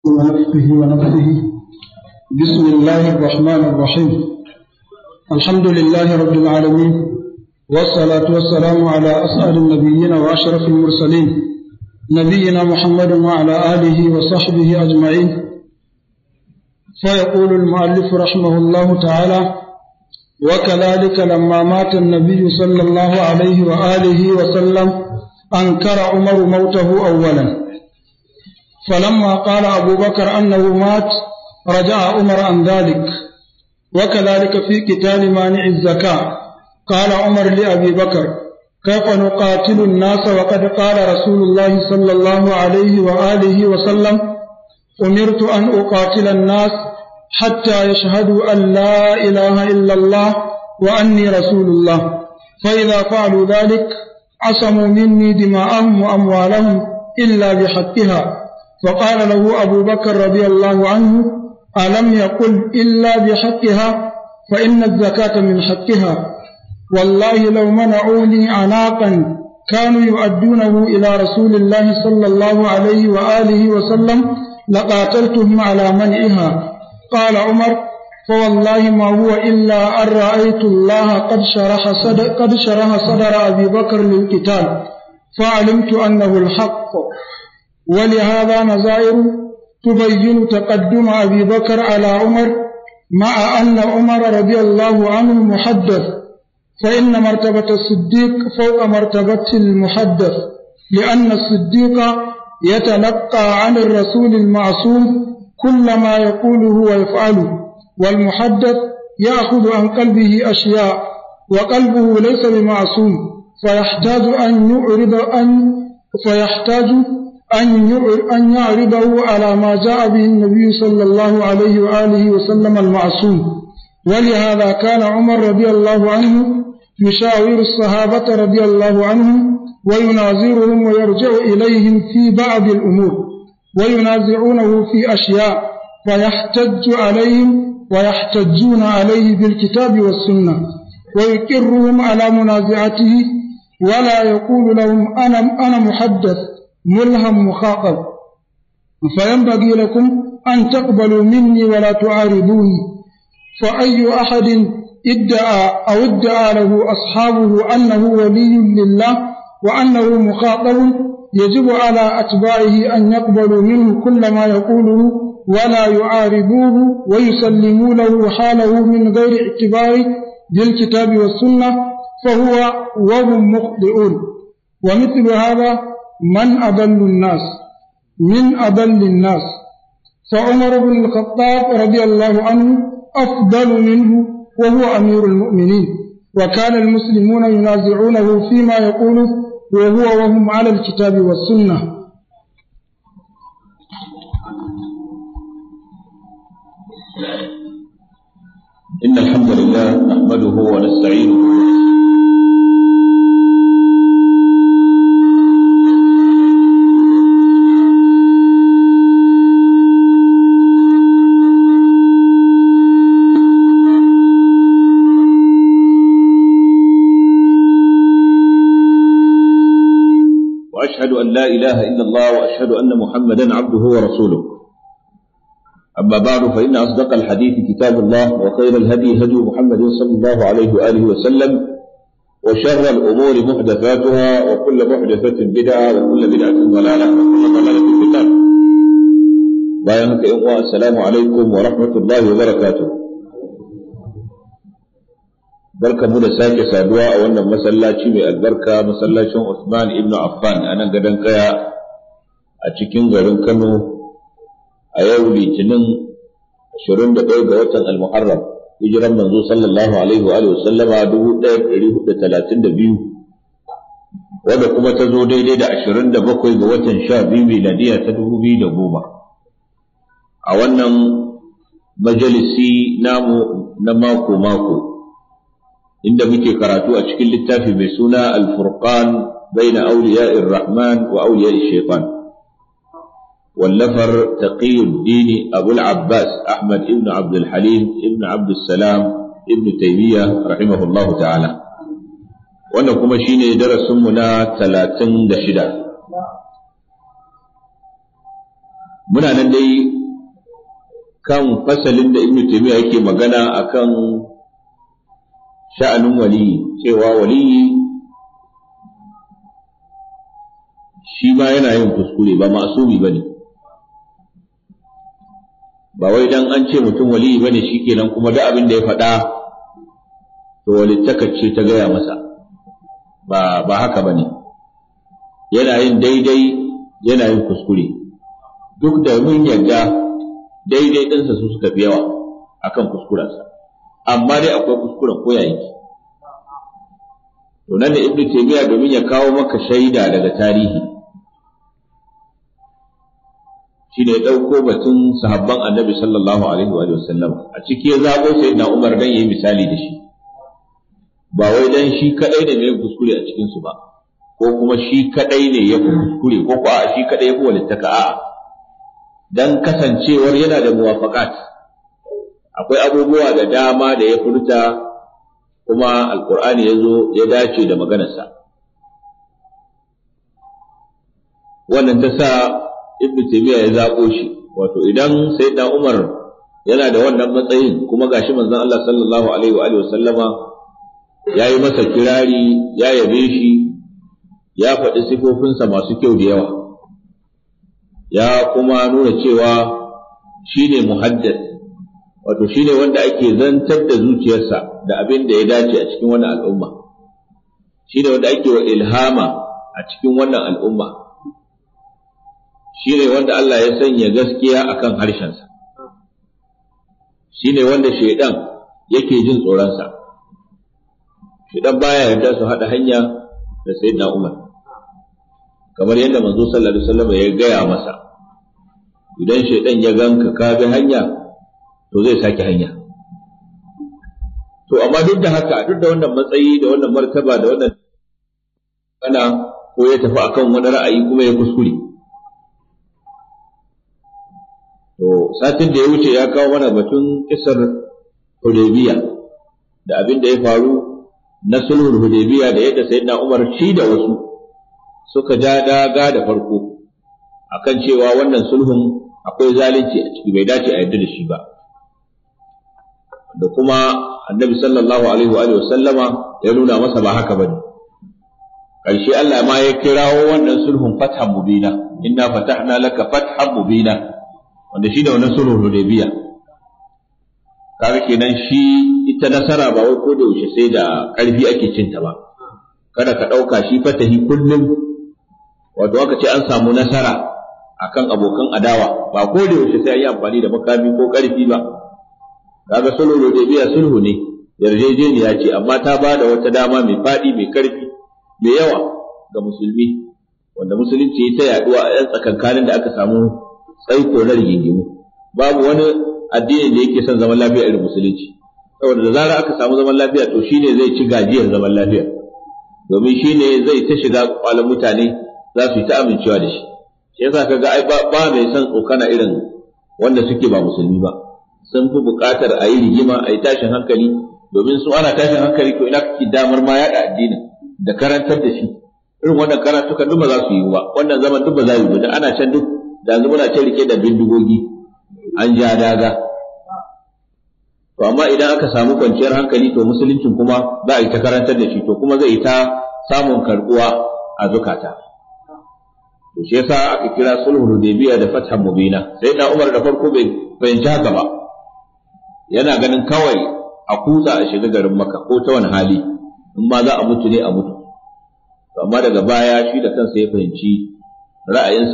ونفخه ونفخه. بسم الله الرحمن الرحيم. الحمد لله رب العالمين، والصلاة والسلام على أسعد النبيين وأشرف المرسلين نبينا محمد وعلى آله وصحبه أجمعين. فيقول المؤلف رحمه الله تعالى: وكذلك لما مات النبي صلى الله عليه وآله وسلم أنكر عمر موته أولا، فلما قال أبو بكر أنه مات رجع عمر عن ذلك. وكذلك في قتال مانع الزكاة قال عمر لأبي بكر: كيف نقاتل الناس وقد قال رسول الله صلى الله عليه وآله وسلم: أمرت أن أقاتل الناس حتى يشهدوا أن لا إله إلا الله وأني رسول الله، فإذا فعلوا ذلك عصموا مني دماءهم وأموالهم إلا بحقها. فقال له أبو بكر رضي الله عنه: ألم يقل إلا بحقها؟ فإن الزكاة من حقها. والله لو منعوني عناقا كانوا يؤدونه إلى رسول الله صلى الله عليه وآله وسلم لقاتلتهم على منعها. قال عمر: فوالله ما هو إلا أن رأيت الله قد شرح صدر أبي بكر للقتال، فعلمت أنه الحق. ولهذا نظائر تبين تقدم أبي بكر على عمر، مع أن عمر رضي الله عنه محدث، فإن مرتبة الصديق فوق مرتبة المحدث، لأن الصديق يتلقى عن الرسول المعصوم كل ما يقوله ويفعله، والمحدث يأخذ عن قلبه أشياء، وقلبه ليس بمعصوم، فيحتاج أن يعرضه على ما جاء به النبي صلى الله عليه وآله وسلم المعصوم. ولهذا كان عمر رضي الله عنه يشاور الصحابة رضي الله عنهم ويناظرهم ويرجع إليهم في بعض الأمور، وينازعونه في أشياء فيحتج عليهم ويحتجون عليه بالكتاب والسنة، ويقرهم على منازعته، ولا يقول لهم أنا محدث ملهم مخاطب. فينبغي لكم أن تقبلوا مني ولا تعارضوني. فأي أحد ادعى له أصحابه أنه ولي لله وأنه مخاطب يجب على أتباعه أن يقبلوا منه كل ما يقوله ولا يعارضوه ويسلموا له حاله من غير اعتبار بالكتاب والسنة، فهو وهم مخطئون. ومثل هذا من أضل الناس. فعمر بن الخطاب رضي الله عنه أفضل منه وهو أمير المؤمنين، وكان المسلمون ينازعونه فيما يقوله وهم على الكتاب والسنة. إن الحمد لله نحمده ونستعينه وأشهد أن لا إله إلا الله وأشهد أن محمدا عبده ورسوله. أما بعد، فإن أصدق الحديث كتاب الله، وخير الهدي هدي محمد صلى الله عليه وآله وسلم، وشر الأمور محدثاتها، وكل محدثة بدعة، وكل بدعة ضلالة، وكل ضلالة في النار. السلام عليكم ورحمة الله وبركاته. barka mu da sake saduwa a wannan masallaci mai albarka, masallacin Usman ibn Affan a nan gadon Kaya a cikin garin Kano, a yau Litinin 21 ga watan Al-Muharram, hijiran manzo sallallahu alaihi wa alihi wasallama 1432, wanda kuma ta zo daidai da 27 ga watan 12 miladiya ta 2010. A wannan majalisi namu na mako inda muke karatu a cikin littafi mai suna Al-Furqan baina awliya'ir Rahman wa awliya'ir Shaytan, واللفر تقي الدين أبو العباس أحمد ابن عبد الحليم ابن عبد السلام ابن تيمية رحمه الله تعالى. wannan kuma shine darasinmu na 36. muna nan dai kan fasalin da Ibn Taymiyyah yake magana akan sha'anin waliyi, cewa waliyi shi ma yana yin kuskure, ba ma'asumi bane. Ba wai dan an ce mutum waliyi bane shikenan kuma duk abin da ya faɗa to walittaka ce ta gaya masa, ba haka bane. Yana yin daidai, yana yin kuskure, duk da mun yarda daidai ɗinsa su suka fi yawa akan kuskurensa, amma dai akwai kuskuren ko ya yake. To nan da Ibn Taymiyyah domin ya kawo maka shaida daga tarihi, shi ne ɗauko batun sahabban Annabi sallallahu alaihi wa sallam, a ciki ya zaɓo Sayyidina Umar dan yayi misali da shi, ba wai dan shi kadai ne mai kuskure a cikin su ba, ko kuma shi kadai ne ya fi kuskure, ko ko a shi kadai ya fi walittaka, a'a, dan kasancewar yana da muwafaqat, akwai abubuwa da dama da ya furta kuma alqur'ani yazo ya dace da maganarsa. Wannan ta sa Ibn Taymiyyah ya zabo shi, wato idan Sayyidina Umar yana da wannan matsayin kuma gashi manzon Allah sallallahu alaihi wa sallama yayi masa kirari, ya yabe shi, ya faɗi sifofinsa masu kyau da yawa, ya kuma nuna cewa shi ne muhaddas, wato shi ne wanda ake zantar da zuciyarsa da abin da ya dace a cikin wannan al'umma, shi ne wanda ake wa ilhama a cikin wannan al'umma, shi ne wanda Allah ya sanya gaskiya a kan harshensa, shi ne wanda shaidan yake jin tsoronsa. Shaidan baya yarda su haɗa hanya da Sayyidina Umar, kamar yadda manzo sallallahu alaihi wasallam ya gaya masa, idan shaidan ya ganka ka bi hanya to zai sake hanya. To amma duk da haka, duk da wannan matsayi da wannan martaba da wannan kana ko ya tafi akan wani ra'ayi kuma ya kuskure. To satin da ya wuce ya kawo mana batun kisar Hudaybiya da abin da ya faru na sulhul Hudaybiya da yadda Sayyidina Umar shi da wasu suka ja daga da farko akan cewa wannan sulhun akwai zalunci a ciki, bai dace a yarda da shi ba, da kuma Annabi sallallahu alaihi wa sallama ya nuna masa ba haka bane. Karshe Allah ma ya kirawo wannan sulhun fathan mubina, inna fatahna laka fathan mubina, wanda shi da wannan sulhul Hudaybiya. Kaga kenan shi ita nasara ba wai ko da yaushe sai da ƙarfi ake cinta ba, kada ka ɗauka shi fatahi kullum, wato aka ce an samu nasara akan abokan adawa, ba ko da yaushe sai an yi amfani da makami ko ƙarfi ba. Kaga sulhul Hudaybiya sulhu ne, yarjejeniya ce, amma ta ba da wata dama mai faɗi, mai ƙarfi, mai yawa ga musulmi, wanda musulunci ta yaduwa a yan tsakankanin da aka samu tsaiko na rigingimu. Babu wani addini da yake son zaman lafiya irin musulunci, saboda da zarar aka samu zaman lafiya to shine zai ci gajiyar zaman lafiya, domin shine zai ta shiga kwalan mutane, za su yi ta amincewa da shi. Shi yasa kaga ai ba mai son tsokana irin wanda suke ba musulmi ba, sun fi buƙatar a yi rigima, a yi tashin hankali, domin su ana tashin hankali to ina kake damar ma yaɗa addinin da karantar da shi. Irin wannan karatukan duk ba za su yi ba, wannan zaman duk ba za yi ba, da ana can duk da yanzu muna can rike da bindigogi an ja daga. To amma idan aka samu kwanciyar hankali to musuluncin kuma za a yi ta karantar da shi, to kuma zai yi ta samun karbuwa a zukata. To shi yasa aka kira sulhul Hudaybiya da fathan mubina. Sai da Umar da farko bai fahimci haka ba, yana ganin kawai a kutsa a shiga garin Makka ko ta wani hali, in ma za a mutu ne a mutu. To amma daga baya shi da kansa ya fahimci ra'ayinsa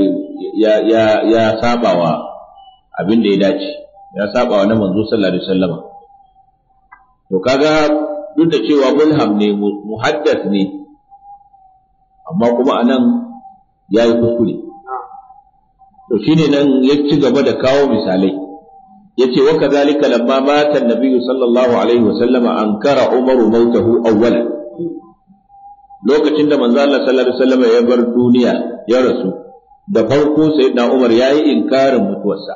ya saba wa abin da ya dace, ya saba wa na manzo sallallahu alaihi wasallama. To kaga duk da cewa mulham ne, muhaddath ne, amma kuma anan yayi kuskure. To shine nan ya ci gaba da kawo misalai, yace wa kadhalika lamma mata an-nabiy sallallahu alaihi wasallama ankara Umaru mautahu awwalan. Lokacin da manzo Allah sallallahu alaihi wasallama ya bar duniya, ya rasu, da farko sayyidina Umar yayi inkarin mutuwarsa.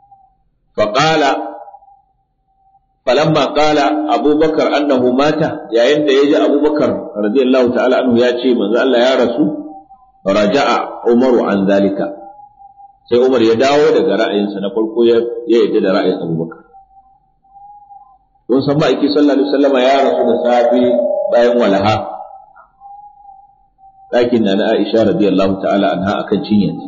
فلما قال أبو بكر أنه مات يا عند يجي أبو بكر رضي الله تعالى عنه يا شيء من الله يا رسول رجع عمر عن ذلك sai Umar ya dawo daga ra'ayinsa na farko ya yarda da ra'ayin Abubakar. Don san ma'aiki sallallahu alaihi wasallam ya rasu da safi bayan walaha, ɗakin na Aisha radiyallahu ta'ala anha akan cinyarta.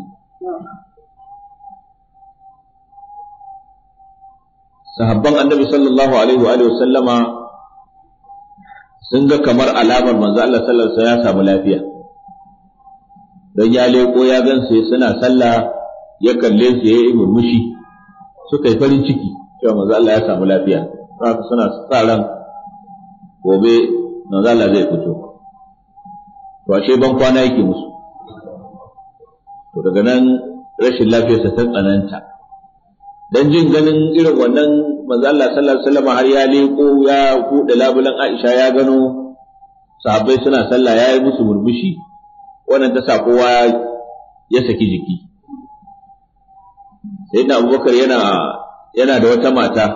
Sahabban Annabi sallallahu alaihi wa sallama sun ga kamar alamar manzo Allah sallallahu alaihi wasallam ya samu lafiya, don ya leko ya gansu suna sallah, ya kalle su yayi murmushi, suka yi farin ciki cewa manzo Allah ya samu lafiya. Haka suna sa ran gobe manzo Allah zai fito. To ashe ban kwana yake musu. To daga nan rashin lafiyarsa ta tsananta. Dan jin ganin irin wannan manzo Allah sallallahu alaihi wasallam har ya leko ya bude labulan Aisha ya gano sahabbai suna sallah, ya yi musu murmushi, wannan ta sa kowa ya saki jiki. Sayyidina Abubakar yana da wata mata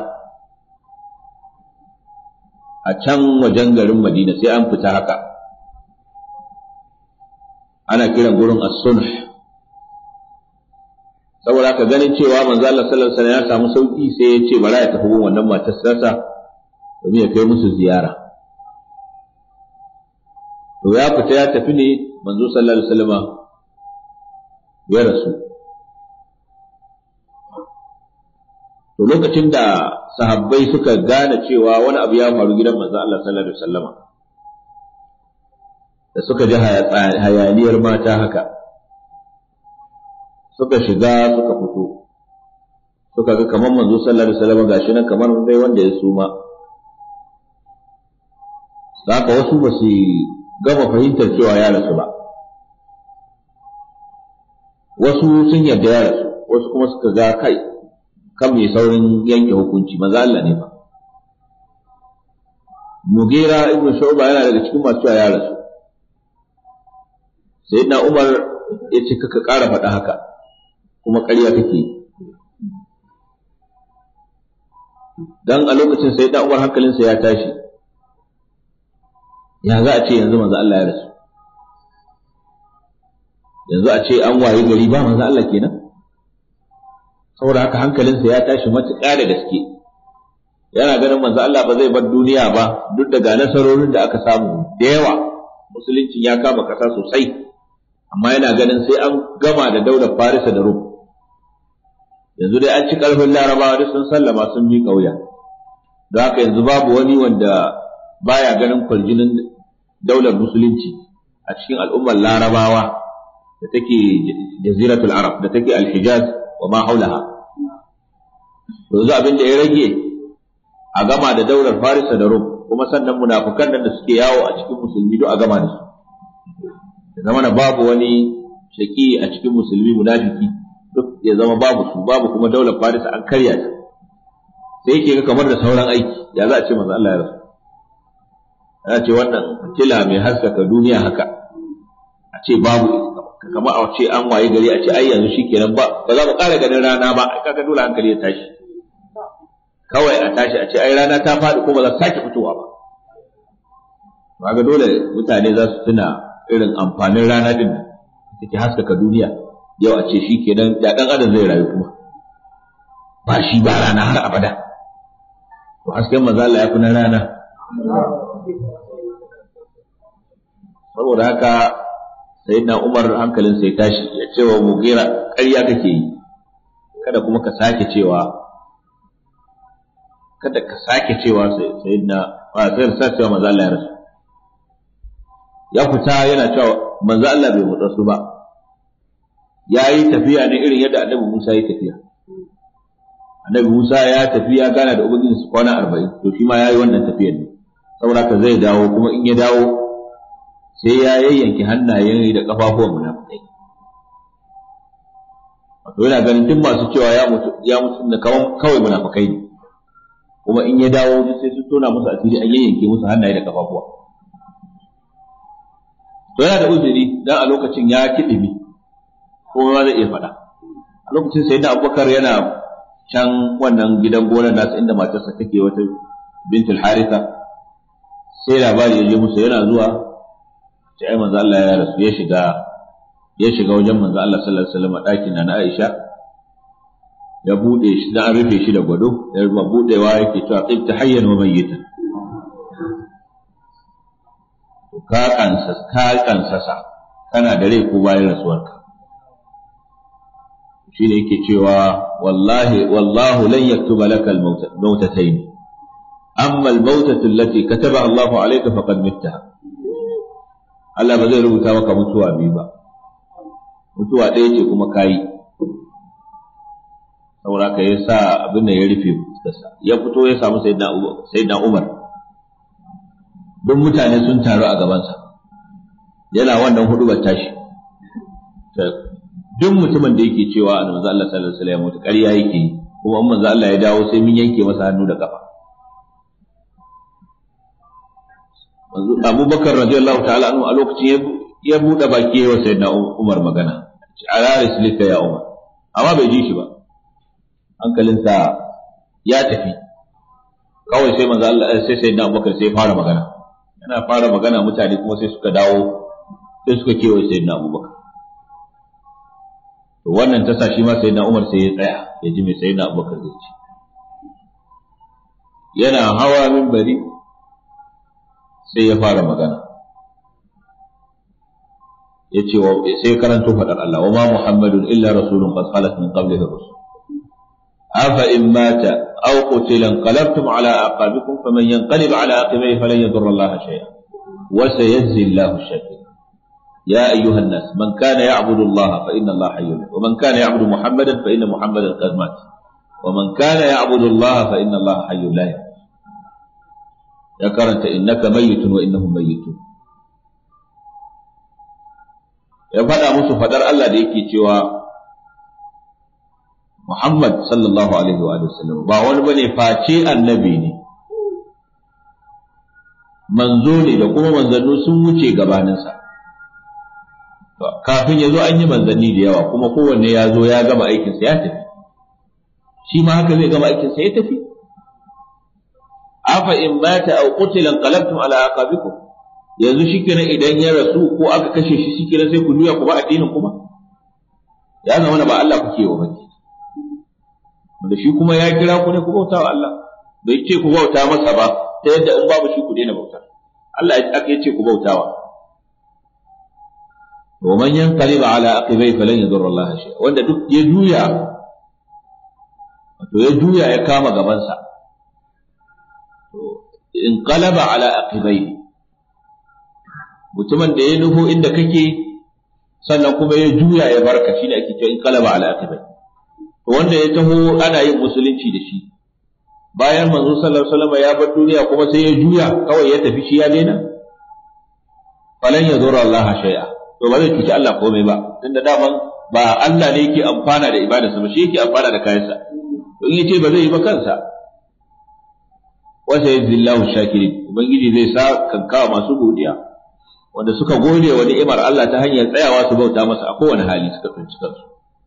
a can wajen garin Madina, sai an fita haka ana kiran gurin as-sunh. Saboda haka ganin cewa manzo Allah sallallahu alaihi wasallam ya samu sauki, sai ya ce bara ya tafi gun wannan matar sassa domin ya kai musu ziyara. To ya fita ya tafi ne, manzo sallallahu alaihi wasallam ya rasu. To lokacin da sahabbai suka gane cewa wani abu ya faru gidan manzo Allah sallallahu alaihi wasallam, da suka ji hayaniyar mata haka, suka shiga suka fito, suka ga kamar manzo sallallahu alaihi wasallam gashi nan kamar dai wanda ya suma. Haka wasu ba su gama fahimtar cewa ya rasu ba, wasu sun yarda ya rasu, wasu kuma suka ga kai kan mai saurin yanke hukunci, manzo Allah ne ba. Mughira ibn Shu'ba yana daga cikin masu cewa ya rasu. Sayyidina Umar ya ce kaka ƙara faɗa haka, kuma ƙarya kake. Dan a lokacin Sayyidina Umar hankalinsa ya tashi, ya za a ce yanzu manzo Allah ya rasu, yanzu a ce an waye gari ba manzo Allah kenan. Saboda haka hankalinsa ya tashi matuƙa da gaske, yana ganin manzo Allah ba zai bar duniya ba, duk daga nasarorin da aka samu da yawa, musulunci ya kama ƙasa sosai, amma yana ganin sai an gama da daular Farisa da Rum. Yanzu dai an ci ƙarfin Larabawa duk sun sallama sun miƙa wuya, don haka yanzu babu wani wanda baya ganin kwarjinin daular musulunci a cikin al'ummar Larabawa da take jaziratul Arab, da take al-Hijaz wa ma haulaha. Yanzu abin da ya rage a gama da daular Farisa da Rum, kuma sannan munafukan nan da suke yawo a cikin musulmi duk a gama da su. Ya zama na babu wani shaki a cikin musulmi munafiki, duk ya zama babu su, babu kuma daular Farisa an karya ta. Sai yake ga kamar da sauran aiki, ya za a ce manzo Allah ya rasu. Ana ce wannan fitila mai haskaka duniya haka, a ce babu, kamar a ce an waye gari a ce ai yanzu shikenan ba za mu ƙara ganin rana ba, ai kaga dole hankali ya tashi. Kawai a tashi a ce ai rana ta faɗi ko ba za ta sake fitowa ba. Kaga dole mutane za su tuna irin amfanin rana din da take haskaka duniya. Yau a ce shikenan da dan adam zai rayu kuma ba shi ba rana har abada. To hasken manzo Allah ya fi na rana. Saboda haka sayyidina Umar hankalin sai tashi, ya ce wa Mughira ƙarya kake yi, kada kuma ka sake cewa sayyidina sai cewa manzo Allah ya rasu. Ya fita yana cewa manzo Allah bai mutu su ba, yayi tafiya ne irin yadda Annabi Musa ya tafiya. Annabi Musa ya tafi ya gana da ubangiji su kwana 40, to shi ma yayi wannan tafiyar ne. Saboda ka zai dawo, kuma in ya dawo sai ya yayyanke hannayen da kafafuwan munafikai. Wato yana ganin duk masu cewa ya mutu da kawai munafikai ne, kuma in ya dawo sai su tona musu asiri, an yayyanke musu hannaye da kafafuwa. To yana da uzuri, dan a lokacin ya kidimi, kuma zai iya faɗa. A lokacin sai da Abubakar yana can wannan gidan gonar nasu inda matarsa take, wata bintul Haritha, sai labari ya je musu, yana zuwa sai ai manzo Allah ya rasu, ya shiga wajen manzo Allah sallallahu alaihi wasallam ɗakin na Aisha, ya bude shi da an rufe shi da gwado ya budewa yake cewa qibta hayyan wa mayyitan ka kansasa kana da rai ko bayan rasuwarka shi ne yake cewa wallahu lan yaktuba laka al-mautatayn amma al-mautatu allati kataba Allahu alayka faqad mittaha Allah ba zai rubuta maka mutuwa biyu ba mutuwa ɗaya ce kuma kayi saboda ka yasa abin da ya rufe fuskarsa ya fito ya samu sayyidina Umar duk mutane sun taru a gabansa yana wannan hudubar tashi duk mutumin da yake cewa annabi Allah sallallahu alaihi wasallam mutu ƙarya yake kuma manzo Allah ya dawo sai mun yanke masa hannu da kafa Abu Bakar radiyallahu ta'ala anhu a lokacin ya bude baki wa sayyidina Umar magana ala rislika ya Umar amma bai ji shi ba hankalinsa ya tafi kawai sai manzo Allah sai sayyidina Abubakar sai fara magana yana fara magana mutane kuma sai suka dawo sai suka kewaye sayyidina Abubakar to wannan ta sa shi ma sayyidina Umar sai ya tsaya ya ji me sayyidina Abubakar zai ce yana hawa minbari sai ya fara magana yace sai karanto fadar Allah wa ma Muhammadun illa rasulun qad khalat min qablihi rusul afa in mata aw qutila inqalabtum ala aqabikum faman yanqalib ala aqibihi falan yadurra Allah shay'a wa sayajzi Allahu ash-shakirin ya ayyuha an-nas man kana ya'budu Allah fa inna Allah hayyun wa man kana ya'budu Muhammadan fa inna Muhammadan qad mat wa man kana ya'budu Allah fa inna Allah hayyun la yamut ya karanta innaka mayyitun wa innahum mayyitun ya faɗa musu faɗar Allah da yake cewa Muhammad sallallahu alaihi wa sallam ba wani bane face annabi ne manzo ne da kuma manzanni sun wuce gabaninsa kafin ya zo an yi manzanni da yawa kuma kowanne ya zo ya gama aikinsa ya tafi shi ma haka zai gama aikinsa ya tafi afa in mata aw qutila inqalabtum ala aqabikum yanzu shikenan idan ya rasu ko aka kashe shi shikenan sai ku juya ku ba addinin kuma ya zama ba Allah kuke wa baki wanda shi kuma ya kira ku ne ku bauta wa Allah bai ce ku bauta masa ba ta yadda in babu shi ku daina bauta Allah aka yace ku bautawa wa man yanqalib ala aqibai falan yadurra Allah shay'a wanda duk ya juya wato ya juya ya kama gabansa in qalaba ala aqibai mutumin da ya nufo inda kake sannan kuma ya juya ya barka shine ake cewa in qalaba ala aqibai to wanda ya taho ana yin musulunci da shi bayan manzo sallallahu alaihi wasallam ya bar duniya kuma sai ya juya kawai ya tafi shi ya daina falan yadurra Allah shay'a to ba zai cuci Allah komai ba tunda daman ba Allah ne yake amfana da ibadarsa ba shi yake amfana da kayansa to in yace ba zai yi ba kansa wasa yadillahu shakirin ubangiji zai sa kankawa masu godiya wanda suka gode wa ni'imar Allah ta hanyar tsayawa su bauta masa a kowane hali suka tsinci kansu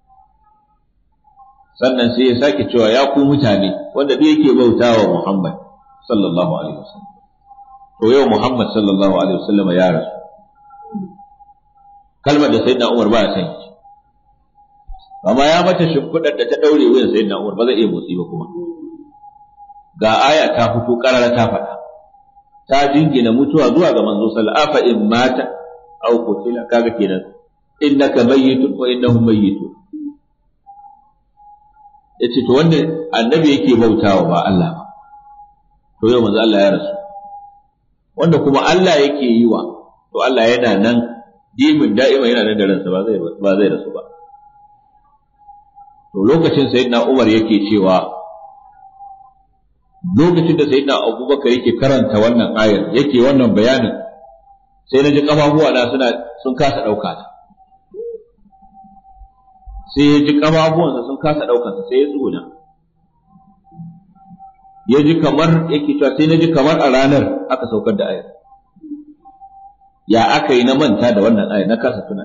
sannan sai ya sake cewa ya ku mutane wanda duk yake bautawa Muhammad sallallahu alaihi wasallam to yau Muhammad sallallahu alaihi wasallam ya rasu kalmar da sayyidina Umar ba ya san shi amma ya mata shimfidar da ta daure wuyan sayyidina Umar ba zai iya motsi ba kuma ga aya ta fito karara ta faɗa ta jingina mutuwa zuwa ga manzo sallallahu alaihi wasallam in mata aw qutila kaga kenan innaka mayyitun wa innahum mayyitun yace to wanda annabi yake bautawa ba Allah ba to yau manzo Allah ya rasu wanda kuma Allah yake yi wa to Allah yana nan dimin da'ima yana nan da ransa ba zai rasu ba to lokacin sayyidina Umar yake cewa lokacin da sayyidina Abubakar yake karanta wannan ayar yake wannan bayanin sai naji kafafuwa na sun kasa dauka ta sai ya ji kafafuwansa sun kasa daukar sa sai ya tsuna ya ji kamar yake cewa sai naji kamar a ranar aka saukar da ayar ya aka yi na manta da wannan ayar na kasa tuna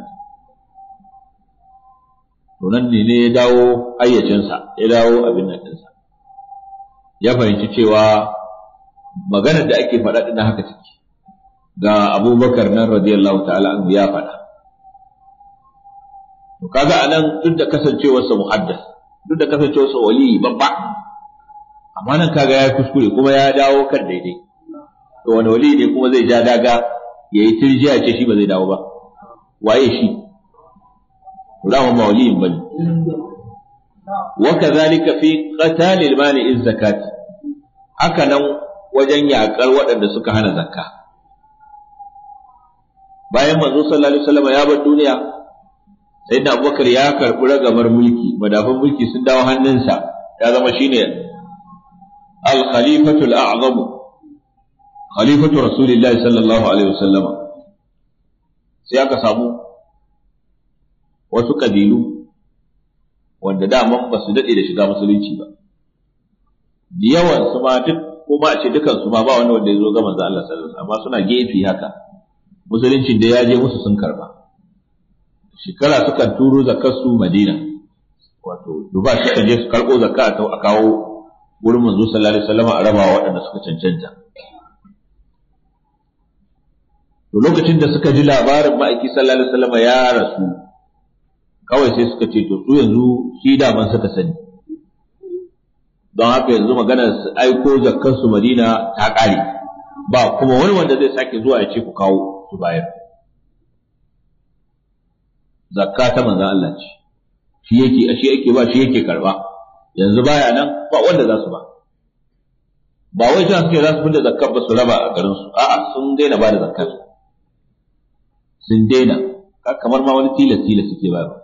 to nan ne ya dawo hayyacinsa ya dawo abin nan ɗinsa ya fahimci cewa maganar da ake faɗa ɗin haka take ga Abubakar nan radiyallahu ta'ala anhu ya faɗa to kaga anan duk da kasancewarsa muhaddas duk da kasancewa sa wali babba, amma nan kaga ya kuskure kuma ya dawo kan daidai. To wani wali ne kuma zai ja daga yayi tirjiya ce shi ba zai dawo ba, waye shi? Dama ba waliyin bane. Wa kadhalika fi qatalil mani'iz zakat, haka nan wajen yakar waɗanda suka hana zakka. Bayan manzo sallallahu alaihi wasallam ya bar duniya, sayyidina Abubakar ya karɓi ragamar mulki, madafan mulki sun dawo hannunsa, ya zama shine al-khalifatul a'zam, khalifatu rasulillahi sallallahu alaihi wasallam. Sai aka samu wasu kabilu wanda daman ba su daɗe da shiga musulunci ba, da yawan su ma duk kuma a ce dukan su ma ba wanda ya zo ga manzo Allah sallallahu alaihi wasallam, amma suna gefe haka, musuluncin da ya je musu sun karba. Shekara sukan turo zakar su Madina, wato duba suka je su karɓo zakka a kawo wurin manzo sallallahu alaihi wasallam a rabawa waɗanda suka cancanta. To lokacin da suka ji labarin ma'aiki sallallahu alaihi wasallam ya rasu, kawai sai suka ce to su yanzu shi daman suka sani, don haka yanzu maganar aiko zakkar su Madina ta ƙare, ba kuma wani wanda zai sake zuwa ya ce ku kawo su bayar. Zakka ta manzon Allah ce, shi yake ba, shi yake karba, yanzu baya nan ba wanda za su ba. Ba wai jan suke za su fita zakkar ba su raba a garin su, a'a sun daina ba da zakkar, sun daina, kamar ma wani tilas suke ba.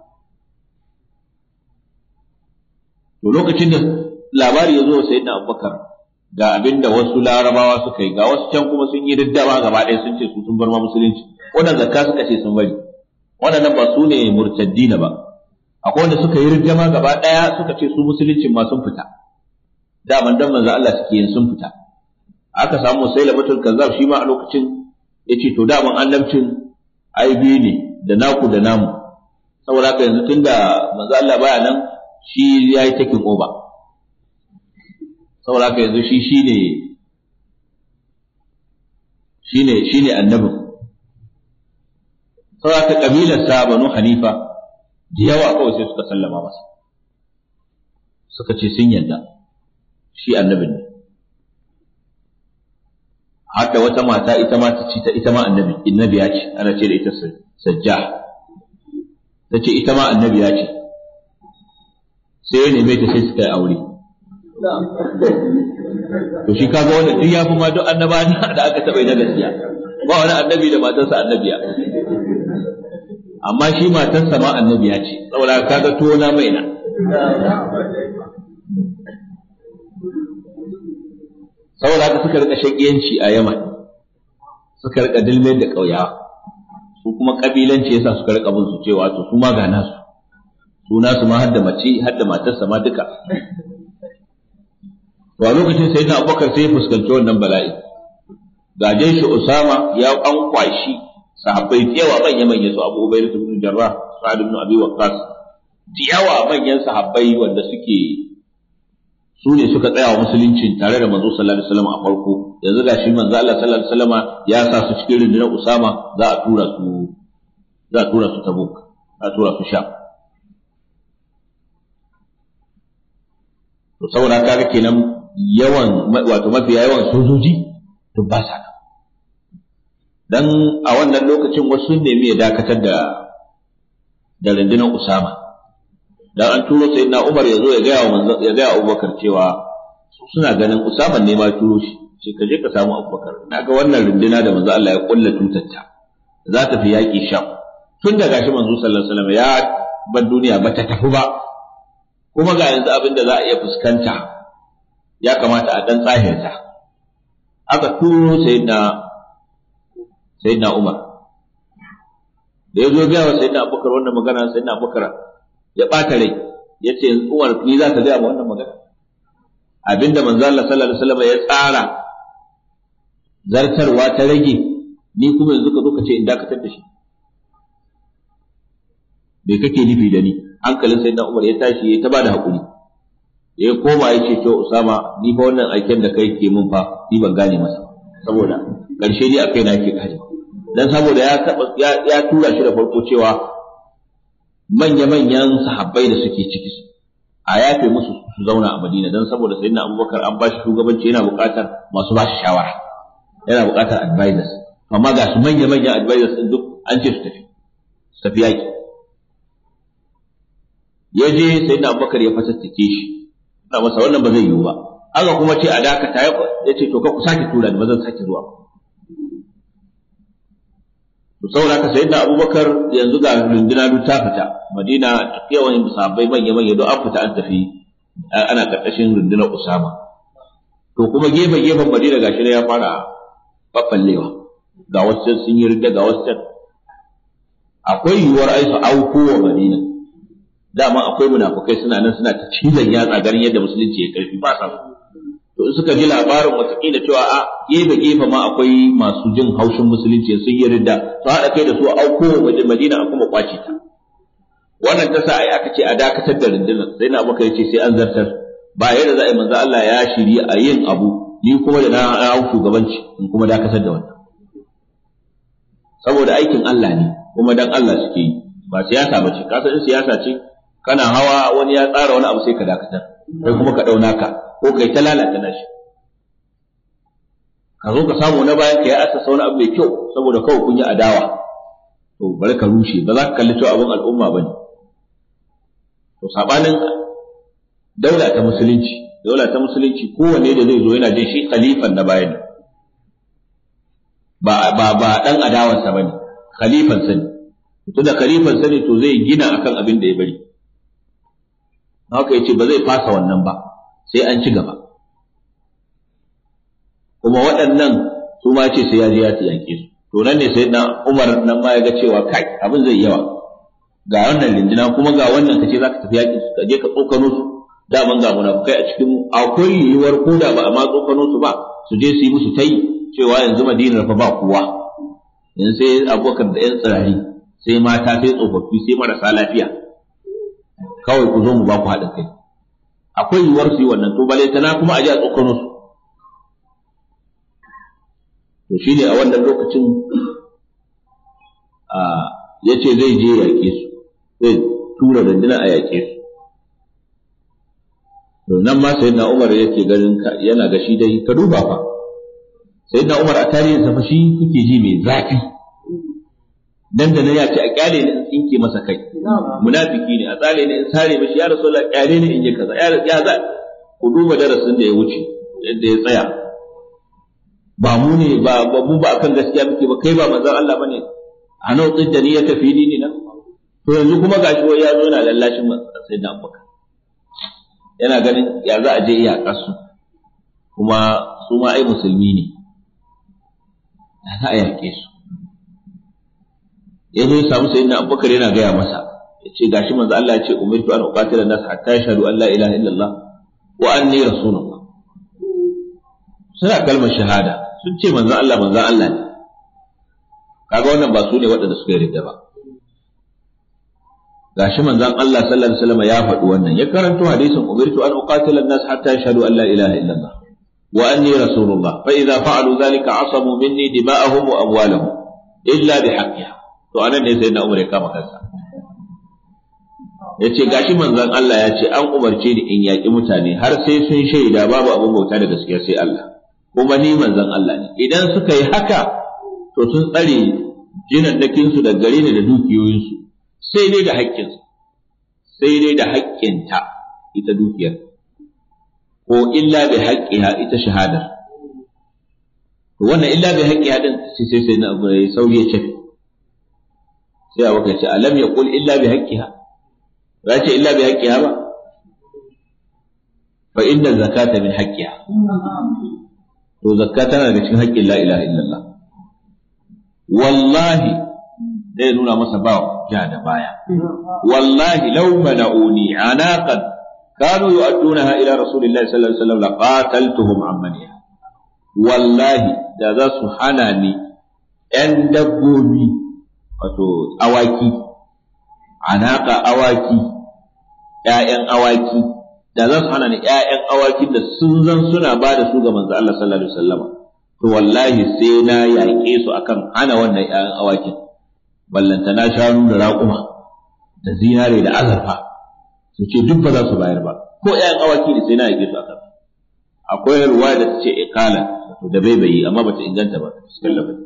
To lokacin da labari ya zo wa sayyidina Abubakar ga abinda wasu larabawa suka yi, ga wasu can kuma sun yi riddama gaba ɗaya sun ce su sun bar ma musulunci, wannan zakka suka ce sun bari, waɗannan ba su ne murtaddina ba. Akwai wanda suka yi riddama gaba ɗaya suka ce su musuluncin ma sun fita, daman dan manzo Allah suke yin sun fita. Aka samu Musailamatul Kazzab shi ma a lokacin yace to daman annabcin ai biyu ne, da naku da namu, saboda haka yanzu tunda manzo Allah baya nan shi ya yi taking over, saboda haka yanzu shi shine annabin. Saboda haka kabilar sa Banu Hanifa da yawa kawai sai suka sallama masa, suka ce sun yarda shi annabin ne. Haka wata mata ita ma ta ce ita ma annabiya ce, ana ce da ita Sajjah, ta ce ita ma annabiya ce. Sai ya neme ta sai suka yi aure. To shi kaga wanda duk ya fi ma duk annaba da aka taɓa yi na gaskiya, ba wani annabi da matarsa annabiya, amma shi matarsa ma annabiya ce, saboda kaga tuwo na mai na. Saboda haka suka rika shakiyanci a Yaman, suka rika dilmai da ƙauyawa, su kuma kabilanci yasa suka rika bin su cewa to su ma ga nasu, suna su ma har da mace har da matarsa ma duka. To a lokacin sayyidina Abubakar sai ya fuskanci wannan bala'i, gajen shi Usama ya an kwashi sahabbai yawa manya su Abu Ubaidah ibn Jarrah, Sa'd ibn Abi Waqqas, yawa manyan sahabbai wanda su ne suka tsaya wa musulunci tare da manzo sallallahu alaihi wasallam a farko. Yanzu gashi manzo Allah sallallahu alaihi wasallam ya sa su cikin rundunar Usama, za a tura su Tabuk, za a tura su Sham. To saboda kaga kenan mafiya yawan sojoji to ba sa nan. Dan a wannan lokacin wasu sun nemi ya dakatar da rundunar Usama. Dan an turo sayyidina Umar ya zo ya ga Abubakar cewa suna ganin Usama ne ma turo shi, sai ka je ka samu Abubakar, naga wannan runduna da manzo Allah ya kulla tutarta za ta fi yaki Sham. Tun da gashi manzo sallallahu alaihi wasallam ya bar duniya ba ta tafi ba, kuma ga yanzu abin da za a iya fuskanta ya kamata a dan tsahirta. Aka turo sayyidina Umar, da ya zo ga sayyidina Abubakar wannan magana, sayyidina Abubakar ya ɓata rai, ya ce Umar ni za ka gaya ma wannan magana, abinda manzo Allah sallallahu alaihi wasallam ya tsara zartarwa ta rage, ni kuma yanzu ka zo ka ce in dakatar da shi, bai kake nufi da ni? Hankalin sayyidina Umar ya tashi ya ta bada hakuri, ya koma ya ce to Usama ni fa wannan aiken da kai ke mun fa ni ban gane masa, saboda karshe ni akai na ke kare, dan saboda ya tura shi da farko cewa manya-manyan sahabbai da suke ciki a yafe musu su zauna a Madina dan saboda sayyidina Abubakar an bashi shugabanci yana buƙatar masu bashi shawara, yana buƙatar advisors, amma ga su manya-manyan advisors din duk an ce su tafi yaki. Ya je sayyidina Abubakar ya fatattake shi, ina masa wannan ba zai yiwu ba, aka kuma ce a dakata, ya ce to ka ku sake tura ni, ba zan sake zuwa. To saboda haka sayyidina Abubakar yanzu ga runduna duk ta fita Madina, yawan sahabbai manya don an fita an tafi, ana karkashin rundunar Usama. To kuma gefen Madina gashi ne ya fara baffallewa, ga wasu sun yi ridda, ga wasu akwai yiwuwar ai su auko wa Madina. Dama akwai munafukai suna nan suna ta cizon yatsa ganin yadda musulunci ya karfi ba sa to in suka ji labarin watakila cewa a gefe ma akwai masu jin haushin musulunci sun yi ridda, su haɗa kai da su a auko wa Madina a kuma kwace ta. Wannan ta sa ai aka ce a dakatar da rundunar, sai na Abubakar ya ce sai an zartar, ba yadda za a yi manzo Allah ya shiri a yin abu ni kuma da na hau shugabanci in kuma dakatar da wannan, saboda aikin Allah ne kuma dan Allah suke yi, ba siyasa ba ce. Ka san in siyasa ce kana hawa wani ya tsara wani abu sai ka dakatar, kai kuma ka dauna ka ko kai ta lalata nashi, ka zo ka samu na bayan ka ya asasa wani abu mai kyau saboda kawai kun yi adawa, to bari ka rushe, ba za ka kalli cewa abin al'umma ba ne. To sabanin daula ta musulunci kowanne da zai zo yana jin shi khalifan na bayan, ba dan adawarsa bane, khalifan sani. Tunda khalifan sani to zai gina akan abin da ya bari, haka yace ba zai fasa wannan ba sai an ci gaba. Kuma waɗannan su ma ce sai ya je ya tiyake su. To nan ne sai na Umar nan ma ya ga cewa kai abin zai yawa, ga wannan lindina kuma ga wannan kace zaka tafi yaki ka je ka tsokano su, daman ga munafukai a cikin akwai yiwuwar ko da ba a ma tsokano su ba su je su yi musu tai cewa yanzu Madinar fa ba kowa, yanzu sai Abubakar da yan tsirari, sai mata, sai tsofaffi, sai marasa lafiya, kawai ku zo mu ba ku haɗin kai. Akwai yiwuwar su yi wannan, to bale tana kuma a ji a tsokano su. To shi ne a wannan lokacin ya ce zai je yaƙe su, zai tura rundunar a yaƙe su. To nan ma sayyidina Umar yake ganin yana ga shi dai, ka duba fa sayyidina Umar a tarihin sa fa shi kuke ji mai zafi, dan da ya ce a kyale ni in tsinke masa kai, munafiki ne, a tsale ni in sare mishi, ya Rasulullah kyale ni in yi kaza, ya za ku duba darasin da ya wuce yadda ya tsaya. Ba mu ne ba mu ba akan gaskiya muke ba, kai ba manzon Allah bane, a nau tsidda ni ya tafi ni nan. To yanzu kuma gashi wai ya zo yana lallashin sayyidina Abubakar, yana ganin ya za a je iya kasu, kuma su ma ai musulmi ne, ya za a yaƙe su. Ya zo ya samu sayyidina Abubakar yana gaya masa, ya ce gashi manzo Allah ya ce umirtu an uqatila an-nas hatta yashhadu an la ilaha illallah wa anni rasulullah. Suna kalmar shahada, sun ce manzo Allah ne. Kaga wannan ba su ne waɗanda suka yarda ba. Gashi manzon Allah sallallahu alaihi wasallam ya faɗi wannan, ya karanto hadisin umirtu an uqatila an-nas hatta yashhadu an la ilaha illallah wa anni rasulullah fa idza fa'alu dhalika asamu minni dima'ahum wa amwalahum illa bihaqqiha. To anan ne sai na Umar ya kama kansa, yace gashi manzon Allah ya ce an umarce ni in yaki mutane har sai sun shaida babu abin bauta da gaskiya sai Allah, kuma ni manzon Allah ne. Idan suka yi haka to sun tsare jinannakin su da gare ni da dukiyoyin su, sai dai da haƙƙin su, sai dai da haƙƙinta ita dukiyar, ko illa bi haqqiha ita shahadar. To wannan illa bi haqqiha din sai na Abu Sauri ya ce, sai a waka ce alam ya kul illa bi haqqiha, ba ce illa bi haqqiha ba, fa inna zakata min haqqiha. To zakka tana daga cikin haƙƙin la ilaha illallah. Wallahi zai nuna masa ba ja da baya, wallahi law mana'uni anaqan kanu yu'addunaha ila rasulillahi sallallahu alaihi wasallam laqataltuhum ammaniha. Wallahi da za su hana ni ‘yan dabbobi, wato awaki, anaka awaki, ‘ya'yan awaki, da za su hana ni ‘ya'yan awaki da sun zan suna ba da su ga manzo Allah sallallahu alaihi wasallam, to wallahi sai na yaƙe su akan hana wannan ‘ya'yan awakin, ballanta na shanu da raƙuma da zinare da azurfa, su ce duk ba za su bayar ba, ko ƴaƴan awaki ne sai na yake su akan. Akwai ruwa da ta ce iqala to da bai bayi amma bata inganta ba cikin lafazi.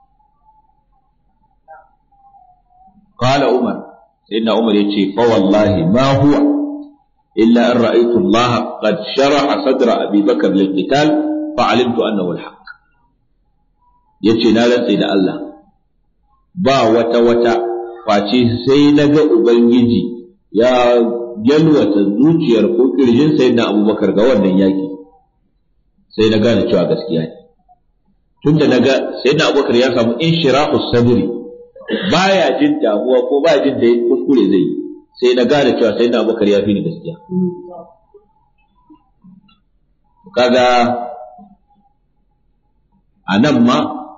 Qala Umar, sayyidina Umar yace fa wallahi ma huwa illa an ra'aytu Allah qad sharaha sadra Abi Bakr lil qital fa alimtu annahu al haqq. Yace na rantsa da Allah ba wata face sai naga ubangiji ya yalwata zuciyar ko kirjin sayyidina Abubakar ga wannan yaki, sai na gane cewa gaskiya ne. Tunda naga sayyidina Abubakar ya samu inshirahu sadri, baya jin damuwa ko baya jin da kuskure zai yi, sai na gane cewa sayyidina Abubakar ya fi ni gaskiya. Kaga anan ma